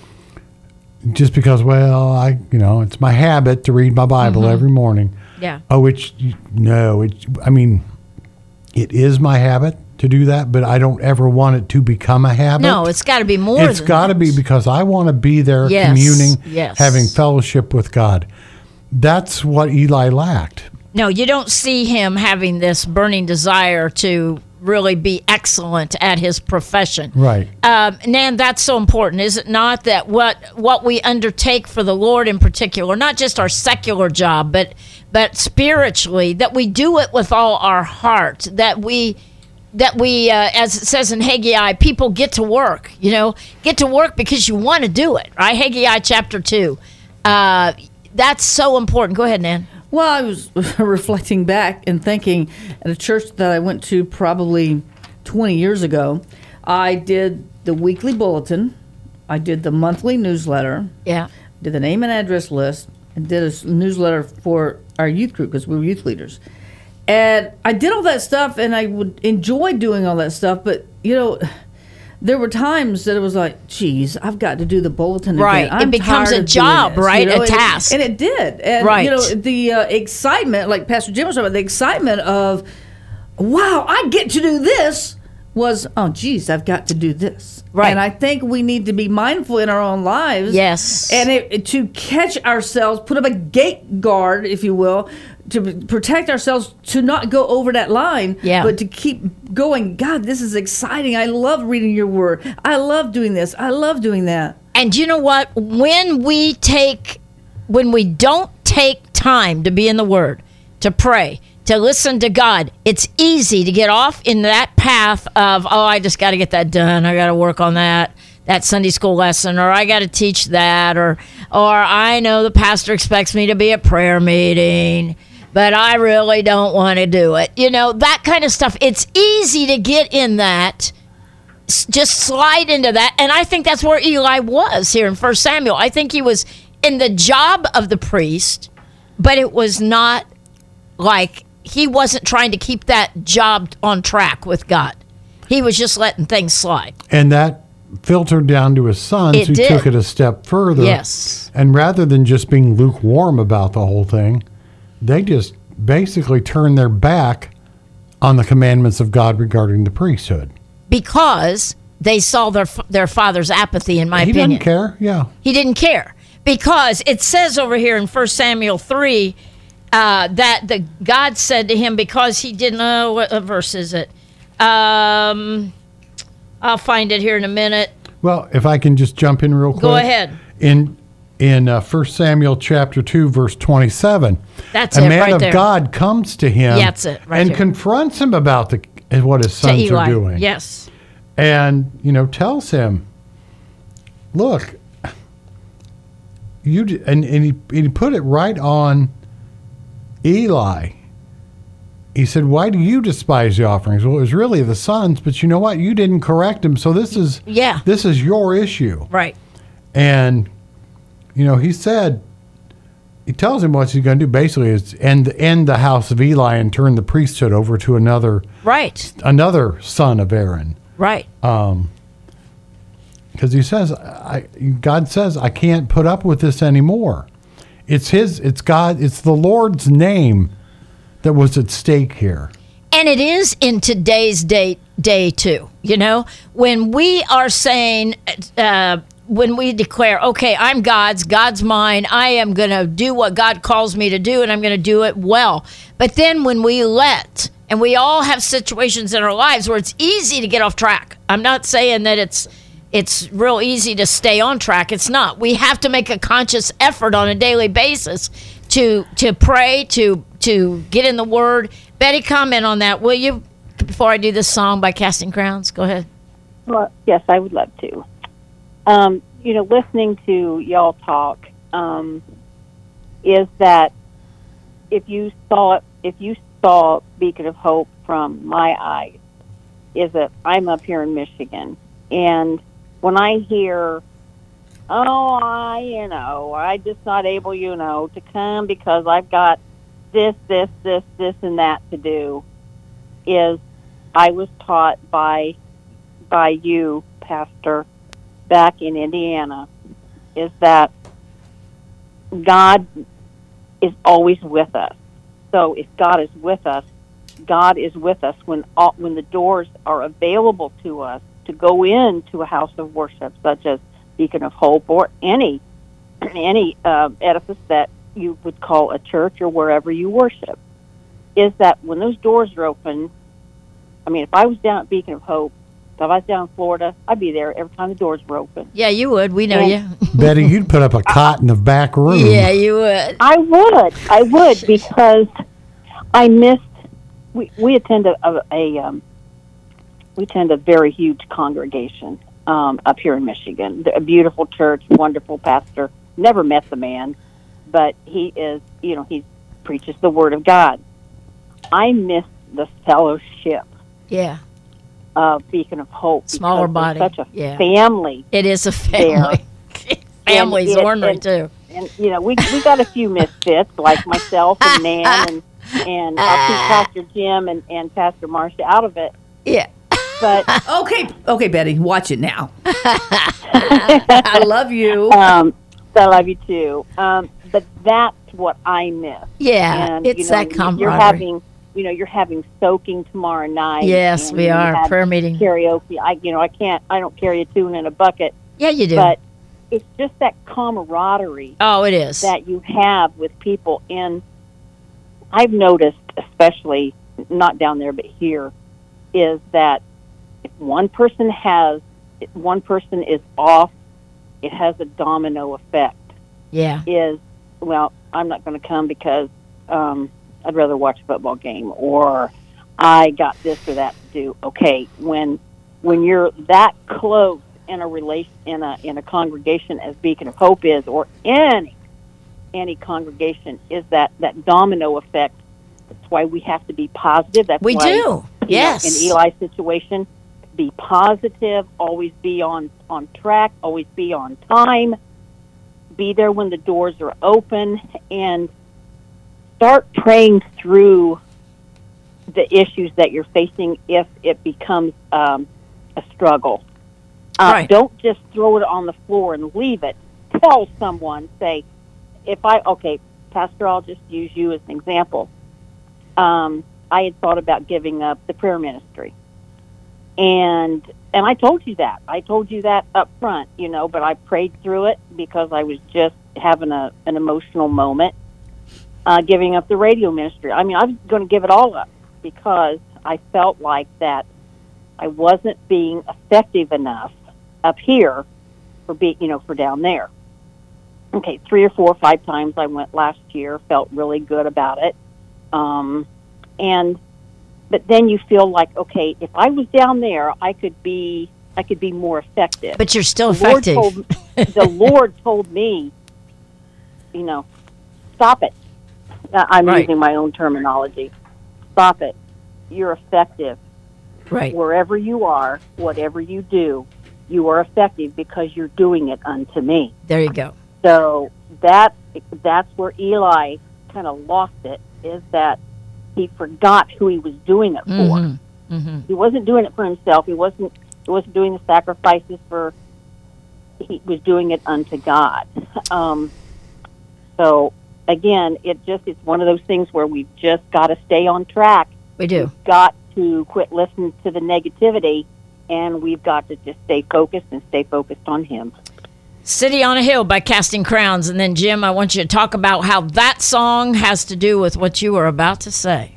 Just because, well, I, you know, it's my habit to read my Bible Mm-hmm. every morning. Yeah. Oh, it's, no, it, I mean, it is my habit to do that, but I don't ever want it to become a habit. No, it's got to be more It's than got to that. be because I want to be there Yes, communing, yes. having fellowship with God. That's what Eli lacked. No, you don't see him having this burning desire to really be excellent at his profession. Right. Um, Nan, that's so important, is it not? That what what we undertake for the Lord in particular, not just our secular job, but but spiritually, that we do it with all our heart. That we that we, uh, as it says in Haggai, people get to work. You know, get to work because you want to do it. Right? Haggai chapter two. Uh, that's so important. Go ahead, Nan. Well, I was reflecting back and thinking at a church that I went to probably twenty years ago, I did the weekly bulletin, I did the monthly newsletter, Yeah. did the name and address list, and did a s- newsletter for our youth group because we were youth leaders. And I did all that stuff, and I would enjoy doing all that stuff, but, you know, there were times that it was like, geez, I've got to do the bulletin again. Right. It I'm becomes tired a of doing job, this, right? A and it- task. And it did. And, Right. you know, the uh, excitement, like Pastor Jim was talking about, the excitement of, wow, I get to do this, was, oh, geez, I've got to do this. Right. And I think we need to be mindful in our own lives. Yes. And it, to catch ourselves, put up a gate guard, if you will, to protect ourselves, to not go over that line, Yeah. but to keep going. God, this is exciting. I love reading your word. I love doing this. I love doing that. And you know what? When we take, when we don't take time to be in the Word, to pray, to listen to God, it's easy to get off in that path of, oh, I just got to get that done. I got to work on that, that Sunday school lesson, or I got to teach that, or, or I know the pastor expects me to be at prayer meeting, but I really don't want to do it. You know, that kind of stuff. It's easy to get in that, s- just slide into that. And I think that's where Eli was here in First Samuel. I think he was in the job of the priest, but it was not like he wasn't trying to keep that job on track with God. He was just letting things slide. And that filtered down to his sons, It who did. took it a step further. Yes. And rather than just being lukewarm about the whole thing, they just basically turned their back on the commandments of God regarding the priesthood. Because they saw their f- their father's apathy, in my he opinion. didn't care, yeah. He didn't care. Because it says over here in First Samuel three uh, that the God said to him, because he didn't know, what uh, verse is it? Um, I'll find it here in a minute. Well, if I can just jump in real quick. Go ahead. In in uh, First Samuel chapter two, verse twenty-seven, That's a it man right of there. God comes to him Yeah, that's it, right and here. confronts him about the and what his To sons Eli. are doing. Yes. And, you know, tells him, look, you d- and, and, he, and he put it right on Eli. He said, why do you despise the offerings? Well, it was really the sons, but you know what? You didn't correct him, so this is Yeah. this is your issue. Right. And, you know, he said, he tells him what he's going to do basically is end, end the house of Eli and turn the priesthood over to another Right. another son of Aaron. Right. Um, because he says, I, God says, I can't put up with this anymore. It's his, it's God, it's the Lord's name that was at stake here. And it is in today's day, day too. You know, when we are saying, uh, when we declare, okay, I'm God's, God's mine, I am going to do what God calls me to do, and I'm going to do it well. But then when we let, and we all have situations in our lives where it's easy to get off track. I'm not saying that it's it's real easy to stay on track. It's not. We have to make a conscious effort on a daily basis to to pray, to to get in the Word. Betty, comment on that, will you? Before I do this song by Casting Crowns, go ahead. Well, yes, I would love to. Um, you know, listening to y'all talk um, is that if you saw if you saw Beacon of Hope from my eyes, is that I'm up here in Michigan, and when I hear, oh, I, you know, I'm just not able, you know, to come because I've got this, this, this, this, and that to do, is I was taught by by you, Pastor, back in Indiana, is that God is always with us. So if God is with us, God is with us when all, when the doors are available to us to go into a house of worship, such as Beacon of Hope or any any uh, edifice that you would call a church or wherever you worship. Is that when those doors are open? I mean, if I was down at Beacon of Hope, if I was down in Florida, I'd be there every time the doors were open. Yeah, you would. We know And- you. Betty, you'd put up a cot in the back room. Yeah, you would. I would. I would because I missed. We we attend a, a, a um, we attend a very huge congregation um, up here in Michigan. A beautiful church, wonderful pastor. Never met the man, but he is. You know, he preaches the word of God. I missed the fellowship Yeah. of Beacon of Hope. Smaller because body. there's Such a Yeah. family. It is a family. Family's And it- ornery, and- too. And you know, we we got a few misfits like myself and Nan and and I'll keep Pastor Jim and, and Pastor Marcia out of it. Yeah. But Okay, okay, Betty, watch it now. I love you. um, I love you too. Um, but that's what I miss. Yeah, And, it's you know, that camaraderie. You're having, you know, you're having soaking tomorrow night. Yes, and we you are. have Prayer meeting. Karaoke. I, you know, I can't. I don't carry a tune in a bucket. Yeah, you do. But it's just that camaraderie. Oh, it is. That you have with people. And I've noticed, especially not down there, but here, is that if one person has, if one person is off, it has a domino effect. Yeah. Is, well, I'm not going to come because um, I'd rather watch a football game, or I got this or that to do. Okay, when when you're that close in a relation in a in a congregation as Beacon of Hope is, or any any congregation, is that that domino effect. That's why we have to be positive. That's We why, do. you know, Yes. in Eli's situation, be positive, always be on, on track, always be on time, be there when the doors are open, and start praying through the issues that you're facing if it becomes um, a struggle. Uh, Right. Don't just throw it on the floor and leave it. Tell someone, say, if I, okay, Pastor, I'll just use you as an example. Um, I had thought about giving up the prayer ministry. And and I told you that. I told you that up front, you know, but I prayed through it because I was just having a an emotional moment, uh, giving up the radio ministry. I mean, I was going to give it all up because I felt like that I wasn't being effective enough up here for be, you know, for down there. Okay, three or four or five times I went last year, felt really good about it. Um, and, but then you feel like, okay, if I was down there, I could be, I could be more effective. But you're still The Lord effective. told- the Lord told me, you know, stop it. Uh, I'm Right. using my own terminology. Stop it. You're effective. Right. Wherever you are, whatever you do, you are effective because you're doing it unto me. There you go. So that that's where Eli kind of lost it, is that he forgot who he was doing it for. Mm-hmm. Mm-hmm. He wasn't doing it for himself. He wasn't he wasn't doing the sacrifices for. He was doing it unto God. Um, so again, it just it's one of those things where we've just got to stay on track. We do. We've got to quit listening to the negativity, and we've got to just stay focused and stay focused on Him. City on a Hill by Casting Crowns. And then, Jim, I want you to talk about how that song has to do with what you were about to say.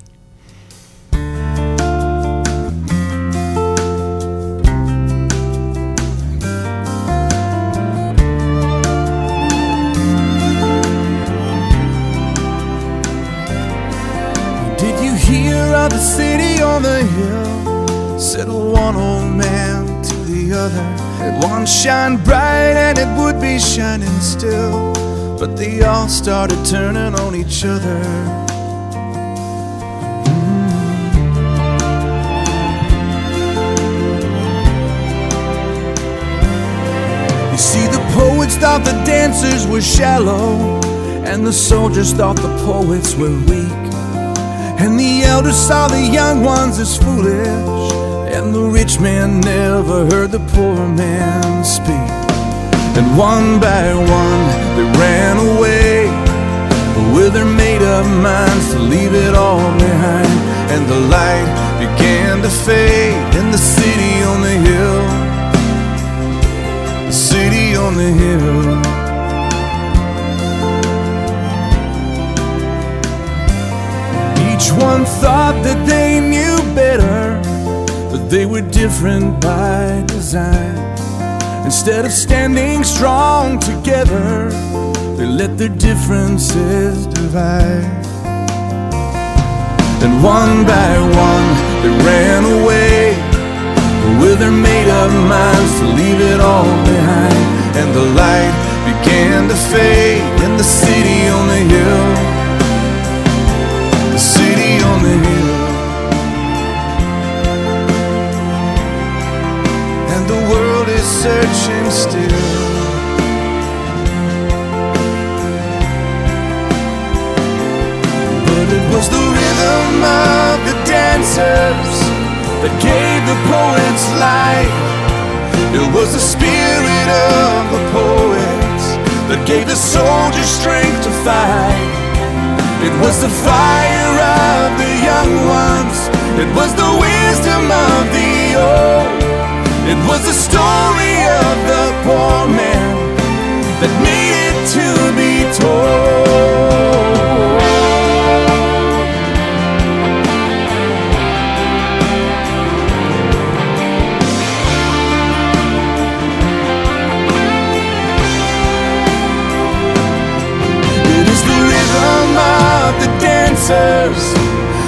Did you hear of the city on the hill? Said one old man to the other, it once shined bright and it would be shining still, but they all started turning on each other. You see, the poets thought the dancers were shallow, and the soldiers thought the poets were weak, and the elders saw the young ones as foolish, and the rich man never heard the poor man speak. And one by one they ran away with their made-up minds to leave it all behind, and the light began to fade in the city on the hill. The city on the hill. Each one thought that they knew better, but they were different by design. Instead of standing strong together, they let their differences divide. And one by one they ran away with their made-up minds to leave it all behind, and the light began to fade in the city on the hill. The city on the hill. And the world is searching still. But it was the rhythm of the dancers that gave the poets life. It was the spirit of the poets that gave the soldiers strength to fight. It was the fire of the young ones. It was the wisdom of the old. It was the story of the poor man that needed to be told. It is the rhythm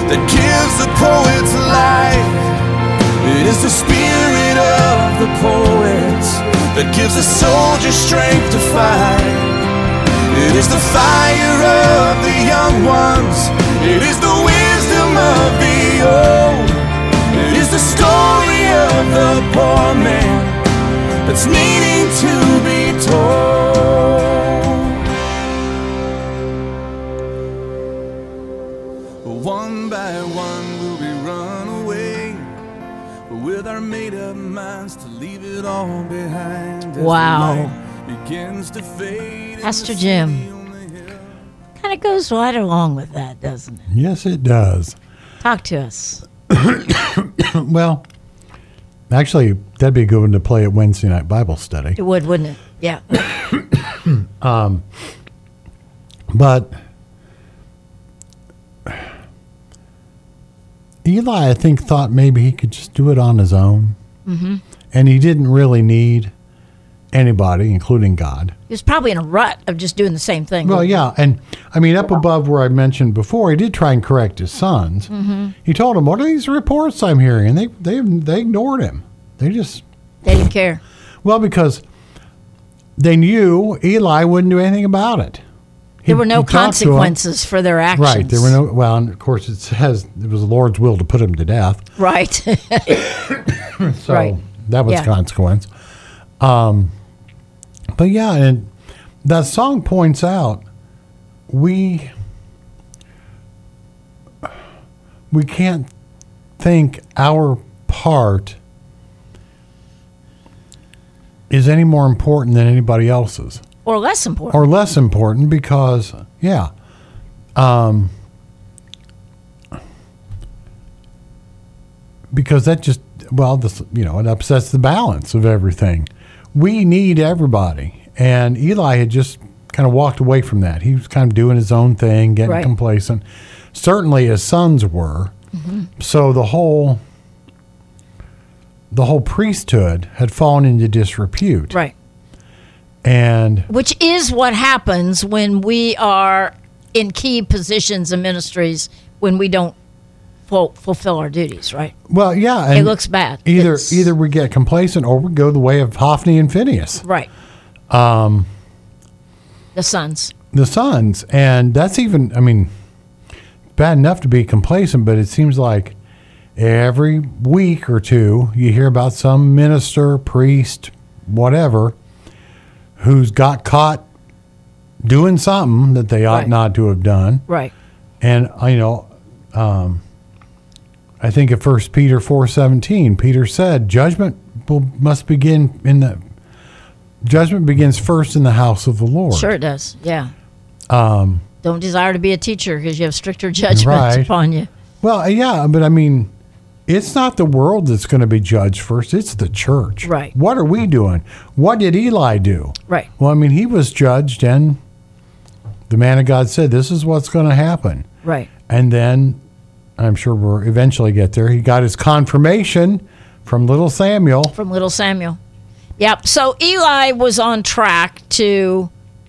that gives the poets life. It is the spirit of the poets that gives the soldier strength to fight. It is the fire of the young ones. It is the wisdom of the old. It is the story of the poor man that's needing to be told. One by one will we run away with our made-up minds to leave it all behind. As Wow. the light begins to fade. Pastor Jim. Kind of goes right along with that, doesn't it? Yes, it does. Talk to us. Well, actually, that'd be a good one to play at Wednesday night Bible study. It would, wouldn't it? Yeah. Um, but Eli, I think, thought maybe he could just do it on his own. Mm-hmm. And he didn't really need anybody, including God. He was probably in a rut of just doing the same thing. Well, yeah. And I mean, up above where I mentioned before, he did try and correct his sons. Mm-hmm. He told them, "What are these reports I'm hearing?" And they, they, they ignored him. They just... They didn't care. Well, because they knew Eli wouldn't do anything about it. He- There were no he talked to 'em. consequences for their actions. Right. There were no. Well, and of course, it says it was the Lord's will to put him to death. Right. So Right. that was Yeah. consequence. Um, but yeah, and that song points out we we can't think our part is any more important than anybody else's. Or less important. Or less important because, yeah. Um, because that just, well, this, you know, it upsets the balance of everything. We need everybody. And Eli had just kind of walked away from that. He was kind of doing his own thing, getting Right. complacent. Certainly his sons were. Mhm. So the whole the whole priesthood had fallen into disrepute. Right. And Which is what happens when we are in key positions in ministries when we don't ful- fulfill our duties, right? well, yeah, and It looks bad. Either It's- either we get complacent or we go the way of Hophni and Phineas, Right. um, The sons. the sons, and that's even. I mean, bad enough to be complacent, but it seems like every week or two you hear about some minister, priest, whatever, who's got caught doing something that they ought Right. not to have done. Right. And uh, you know, um, I think at First Peter four seventeen, Peter said, "Judgment will, must begin in the judgment begins first in the house of the Lord." Sure it does. Yeah. Um, Don't desire to be a teacher because you have stricter judgments Right. upon you. well, yeah, but I mean, it's not the world that's going to be judged first; it's the church. Right. What are we doing? What did Eli do? Right. Well, I mean, he was judged, and the man of God said, "This is what's going to happen." Right. And then, I'm sure we'll eventually get there. He got his confirmation from little Samuel. From little Samuel. Yep. So Eli was on track to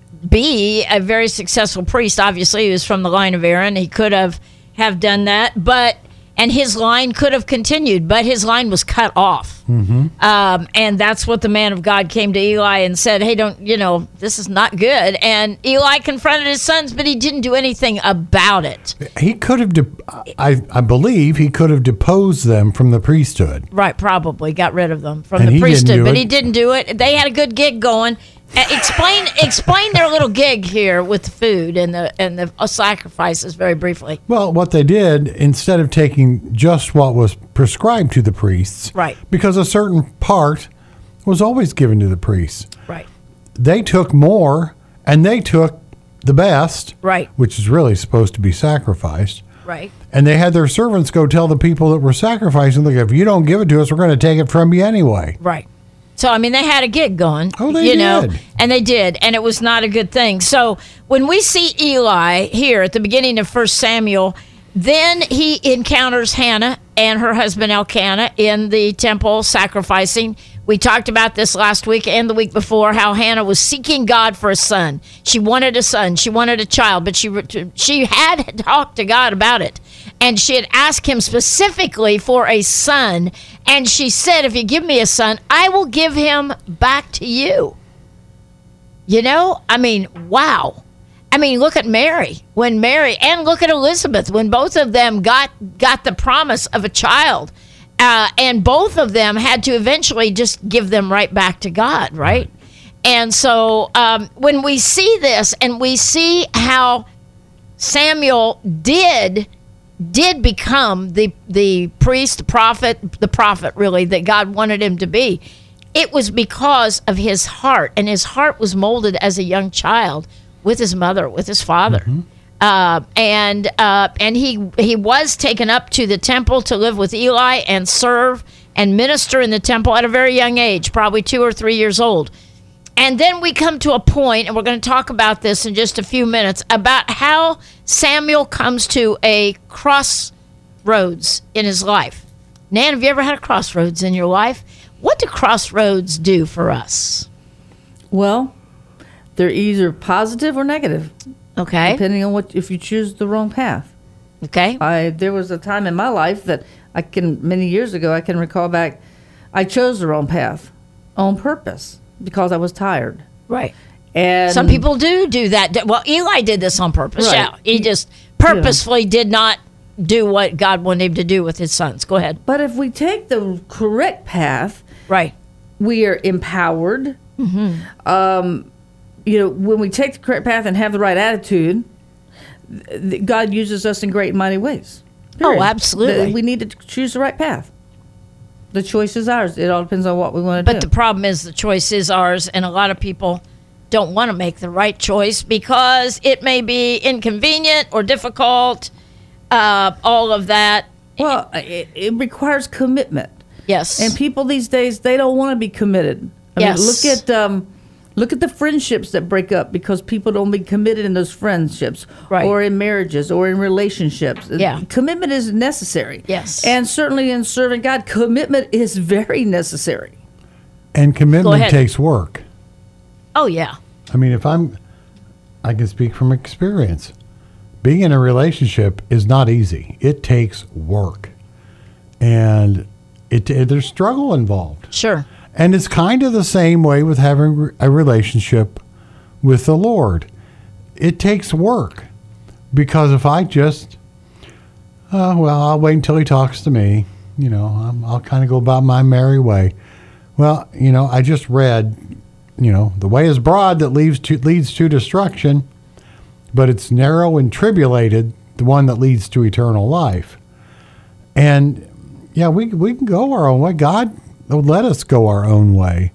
be a very successful priest. Obviously, he was from the line of Aaron. He could have have done that, but and his line could have continued, but his line was cut off. Mm-hmm. Um, and that's what the man of God came to Eli and said, "Hey, don't you know this is not good?" And Eli confronted his sons, but he didn't do anything about it. He could have, de- I, I believe, he could have deposed them from the priesthood. Right, probably got rid of them from And the he didn't priesthood, do but it. he didn't do it. They had a good gig going. Uh, explain, explain their little gig here with the food and the and the uh, sacrifices very briefly. Well, what they did, instead of taking just what was prescribed to the priests, Right. because a certain part was always given to the priests, Right, they took more and they took the best, right, which is really supposed to be sacrificed. right. And they had their servants go tell the people that were sacrificing, look, if you don't give it to us, we're going to take it from you anyway. Right. So, I mean, they had a gig going. Oh, they you know, did. and they did, and it was not a good thing. So, when we see Eli here at the beginning of First Samuel, then he encounters Hannah and her husband Elkanah in the temple sacrificing. We talked about this last week and the week before, how Hannah was seeking God for a son. She wanted a son. She wanted a child, but she she had talked to God about it. and she had asked him specifically for a son, and she said, if you give me a son, I will give him back to you. You know, I mean, wow. I mean, look at Mary, when Mary, and look at Elizabeth, when both of them got, got the promise of a child, uh, and both of them had to eventually just give them right back to God, right? And so um, when we see this and we see how Samuel did did become the the priest, the prophet, the prophet really that God wanted him to be, it was because of his heart, and his heart was molded as a young child with his mother, with his father. Mm-hmm. Uh, and uh, and he he was taken up to the temple to live with Eli and serve and minister in the temple at a very young age, probably two or three years old. And then we come to a point, and we're going to talk about this in just a few minutes, about how Samuel comes to a crossroads in his life. Nan, have you ever had a crossroads in your life? What do crossroads do for us? Well, they're either positive or negative. Okay. Depending on what, if you choose the wrong path. Okay. I there was a time in my life that I can, many years ago, I can recall back, I chose the wrong path on purpose because I was tired. Right. And some people do do that. Well, Eli did this on purpose. Right. Yeah. He just purposefully yeah. did not do what God wanted him to do with his sons. Go ahead. But if we take the correct path, right, we are empowered. Mm-hmm. Um, you know, when we take the correct path and have the right attitude, th- God uses us in great and mighty ways. Period. Oh, absolutely. The, we need to choose the right path. The choice is ours. It all depends on what we want to do. But the problem is the choice is ours, and a lot of people don't want to make the right choice because it may be inconvenient or difficult, uh, all of that. Well, it, it requires commitment. Yes. And people these days, they don't want to be committed. I yes. mean, look at um, look at the friendships that break up because people don't be committed in those friendships, right. or in marriages, or in relationships. Yeah. Commitment is necessary. Yes. And certainly in serving God, commitment is very necessary. And commitment takes work. Oh, yeah. I mean, if I'm, I can speak from experience. Being in a relationship is not easy. It takes work. And it, it there's struggle involved. Sure. And it's kind of the same way with having a relationship with the Lord. It takes work. Because if I just, uh, well, I'll wait until he talks to me, you know, I'm, I'll kind of go about my merry way. Well, you know, I just read, you know, the way is broad that leads to, leads to destruction, but it's narrow and tribulated, the one that leads to eternal life. And, yeah, we we can go our own way. God will let us go our own way.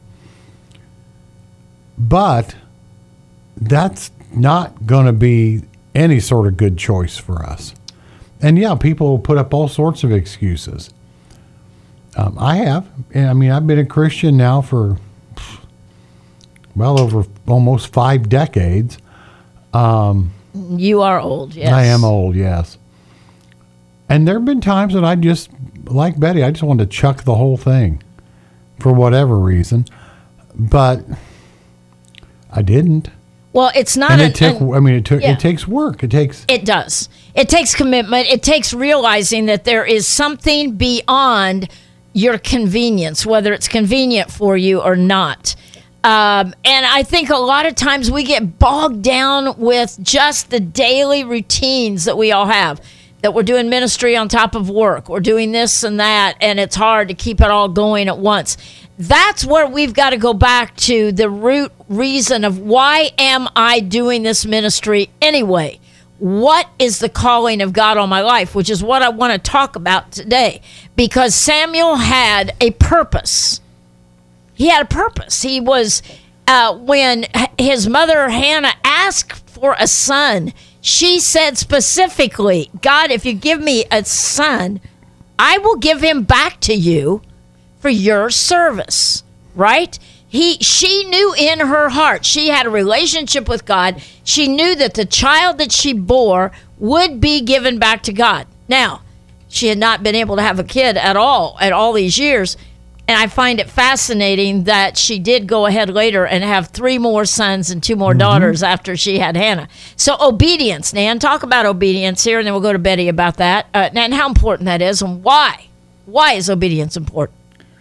But that's not going to be any sort of good choice for us. And, yeah, people will put up all sorts of excuses. Um, I have. I mean, I've been a Christian now for well over almost five decades. Um, you are old, yes. I am old, yes. And there have been times that I just, like Betty, I just wanted to chuck the whole thing for whatever reason. But I didn't. Well, it's not. And an, it took. an, I mean, it took. yeah. It takes work. It takes. It does. It takes commitment. It takes realizing that there is something beyond your convenience, whether it's convenient for you or not. Um, and I think a lot of times we get bogged down with just the daily routines that we all have, that we're doing ministry on top of work, we're doing this and that, and it's hard to keep it all going at once. That's where we've got to go back to the root reason of why am I doing this ministry anyway? What is the calling of God on my life, which is what I want to talk about today, because Samuel had a purpose. He had a purpose. He was, uh, when his mother Hannah asked for a son, she said specifically, God, if you give me a son, I will give him back to you for your service, right? He, she knew in her heart, she had a relationship with God. She knew that the child that she bore would be given back to God. Now, she had not been able to have a kid at all at all these years. And I find it fascinating that she did go ahead later and have three more sons and two more daughters after she had Hannah. So obedience, Nan, talk about obedience here, and then we'll go to Betty about that, uh, and how important that is, and why. Why is obedience important?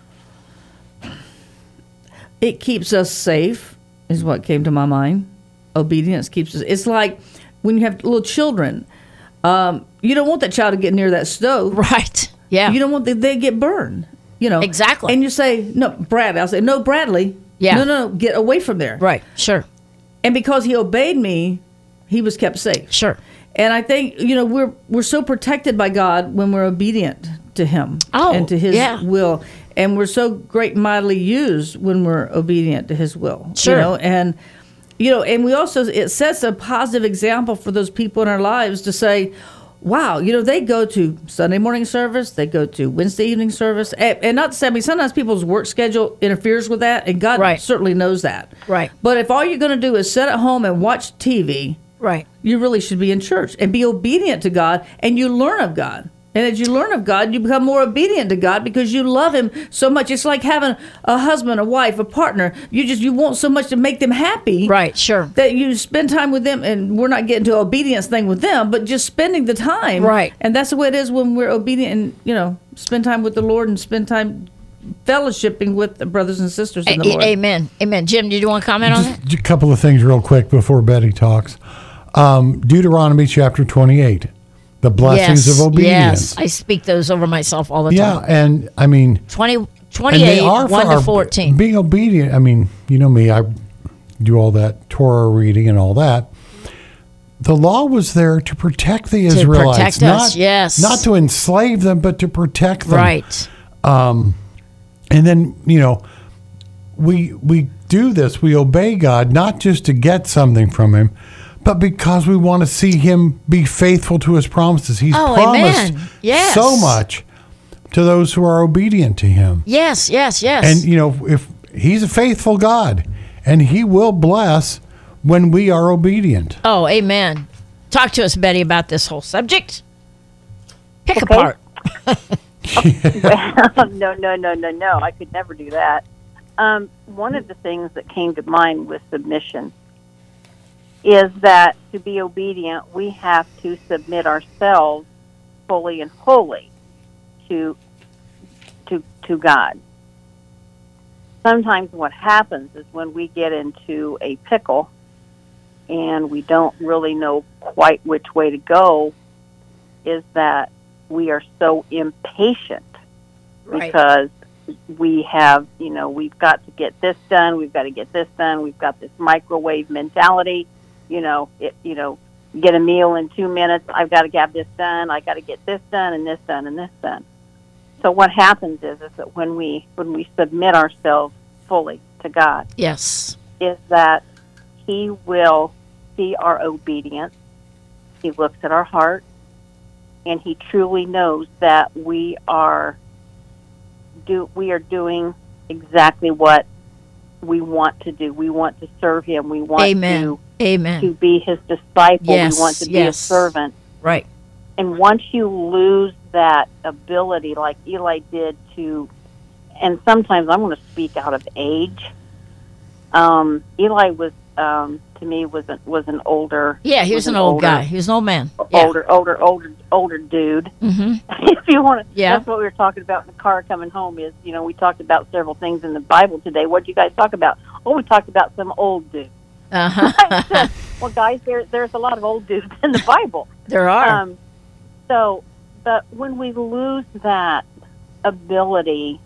It keeps us safe, is what came to my mind. Obedience keeps us. It's like when you have little children. Um, you don't want that child to get near that stove. Right. Yeah. You don't want that they get burned. You know. Exactly. And you say, no, Brad. I'll say, no, Bradley. Yeah. No, no, no, get away from there. Right. Sure. And because he obeyed me, he was kept safe. Sure. And I think, you know, we're we're so protected by God when we're obedient to him Oh, and to his yeah. will. And we're so great and mightily used when we're obedient to his will. Sure. You know, and you know, and we also it sets a positive example for those people in our lives to say, wow, you know, they go to Sunday morning service, they go to Wednesday evening service, and, and not to say, I mean, sometimes people's work schedule interferes with that, and God Right. certainly knows that. Right. But if all you're going to do is sit at home and watch T V, Right. you really should be in church and be obedient to God, and you learn of God. And as you learn of God, you become more obedient to God because you love him so much. It's like having a husband, a wife, a partner. You just you want so much to make them happy. Right, sure. That you spend time with them, and we're not getting to an obedience thing with them, but just spending the time. Right. And that's the way it is when we're obedient and, you know, spend time with the Lord and spend time fellowshipping with the brothers and sisters in the A- Lord. Amen. Amen. Jim, did you want to comment on that? Just a couple of things real quick before Betty talks. Um, Deuteronomy chapter twenty-eight, the blessings yes, of obedience. Yes, I speak those over myself all the Yeah, time. and I mean, twenty, and twenty-eight, they are for one to our- fourteen. Being obedient. I mean, you know me, I do all that Torah reading and all that. The law was there to protect the To Israelites, protect not, us, yes. not to enslave them, but to protect them. Right. Um, and then, you know, we we do this. We obey God not just to get something from Him, but because we want to see Him be faithful to His promises. He's Oh, promised amen. Yes. so much to those who are obedient to Him. Yes, yes, yes. And, you know, if He's a faithful God, and He will bless when we are obedient. oh, amen. Talk to us, Betty, about this whole subject. Pick Okay. apart. Well, no, no, no, no, no. I could never do that. Um, one of the things that came to mind with submission is that to be obedient, we have to submit ourselves fully and wholly to to to God. Sometimes what happens is when we get into a pickle and we don't really know quite which way to go, is that we are so impatient Right. because we have, you know, we've got to get this done, we've got to get this done, we've got this microwave mentality, you know, it, you know, get a meal in two minutes, I've got to have this done, I got to get this done and this done and this done. So what happens is, is that when we when we submit ourselves fully to God, Yes. is that He will see our obedience. He looks at our heart, and He truly knows that we are do we are doing exactly what we want to do. We want to serve Him. We want Amen. to Amen. to be His disciple. Yes, We want to be yes. a servant. Right. And once you lose that ability, like Eli did to, and sometimes I'm going to speak out of age. Um, Eli was, um, to me, was an, was an older. Yeah, he was an old guy. He was an old man. Yeah. Older, older, older, older dude. Mm-hmm. If you want to, Yeah. that's what we were talking about in the car coming home. Is, you know, we talked about several things in the Bible today. What did you guys talk about? Oh, we talked about some old dudes. Uh-huh. Well, guys, there there's a lot of old dudes in the Bible. There are. Um, so, but when we lose that ability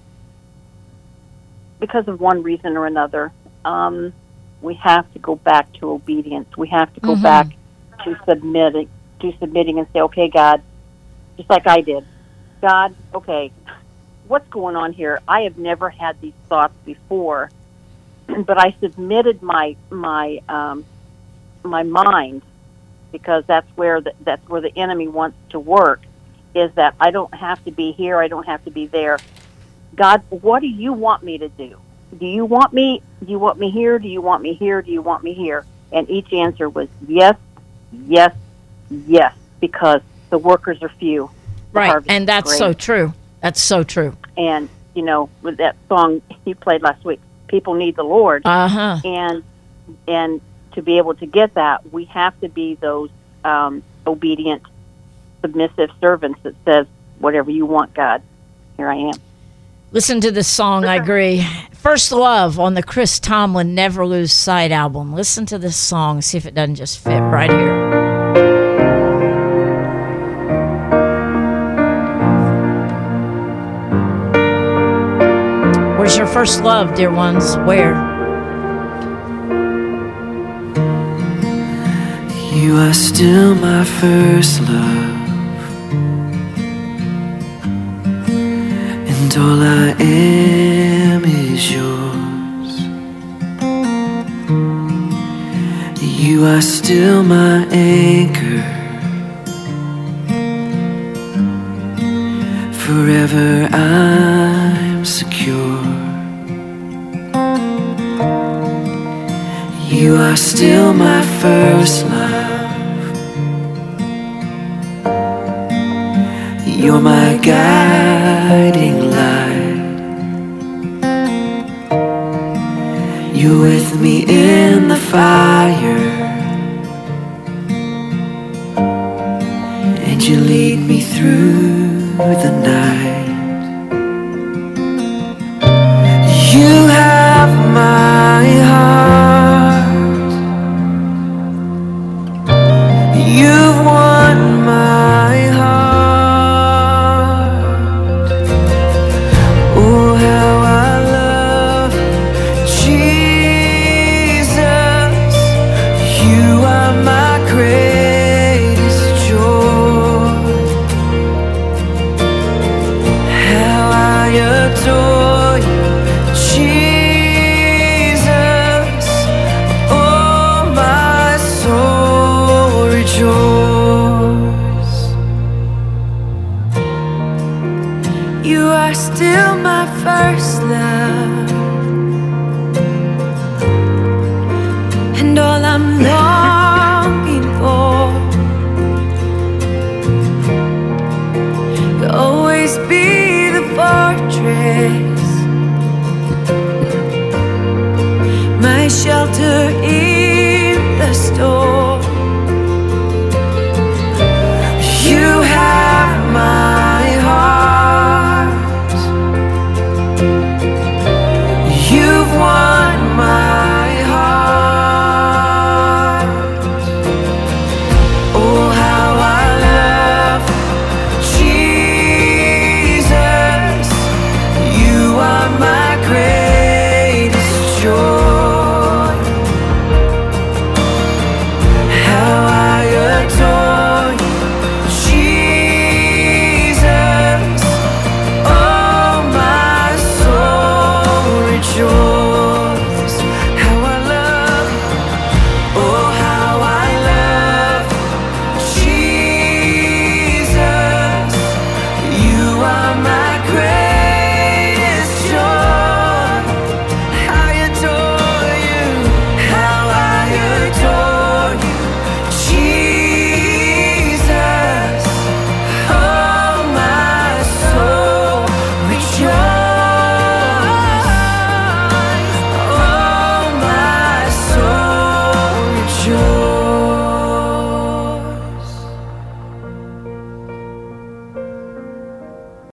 because of one reason or another, um, we have to go back to obedience. We have to go Mhm. back to submitting, to submitting, and say, "Okay, God," just like I did. God, okay, what's going on here? I have never had these thoughts before, but I submitted my my um, my mind, because that's where the, that's where the enemy wants to work. Is that I don't have to be here, I don't have to be there. God, what do you want me to do? Do you want me? Do you want me here? Do you want me here? Do you want me here? And each answer was yes, yes, yes, because the workers are few. the Right. harvest And is that's great. so true. That's so true. And you know, with that song you played last week, people need the Lord. Uh-huh. And, and to be able to get that, we have to be those um, obedient, submissive servants that says, whatever you want, God, here I am. Listen to this song, I agree. First Love on the Chris Tomlin Never Lose Sight album. Listen to this song, see if it doesn't just fit right here. Where's your first love, dear ones? Where? You are still my first love, and all I am is yours. You are still my anchor, forever I'm secure. You are still my first love. You're my guiding light. You're with me in the fire, and you lead me through the night.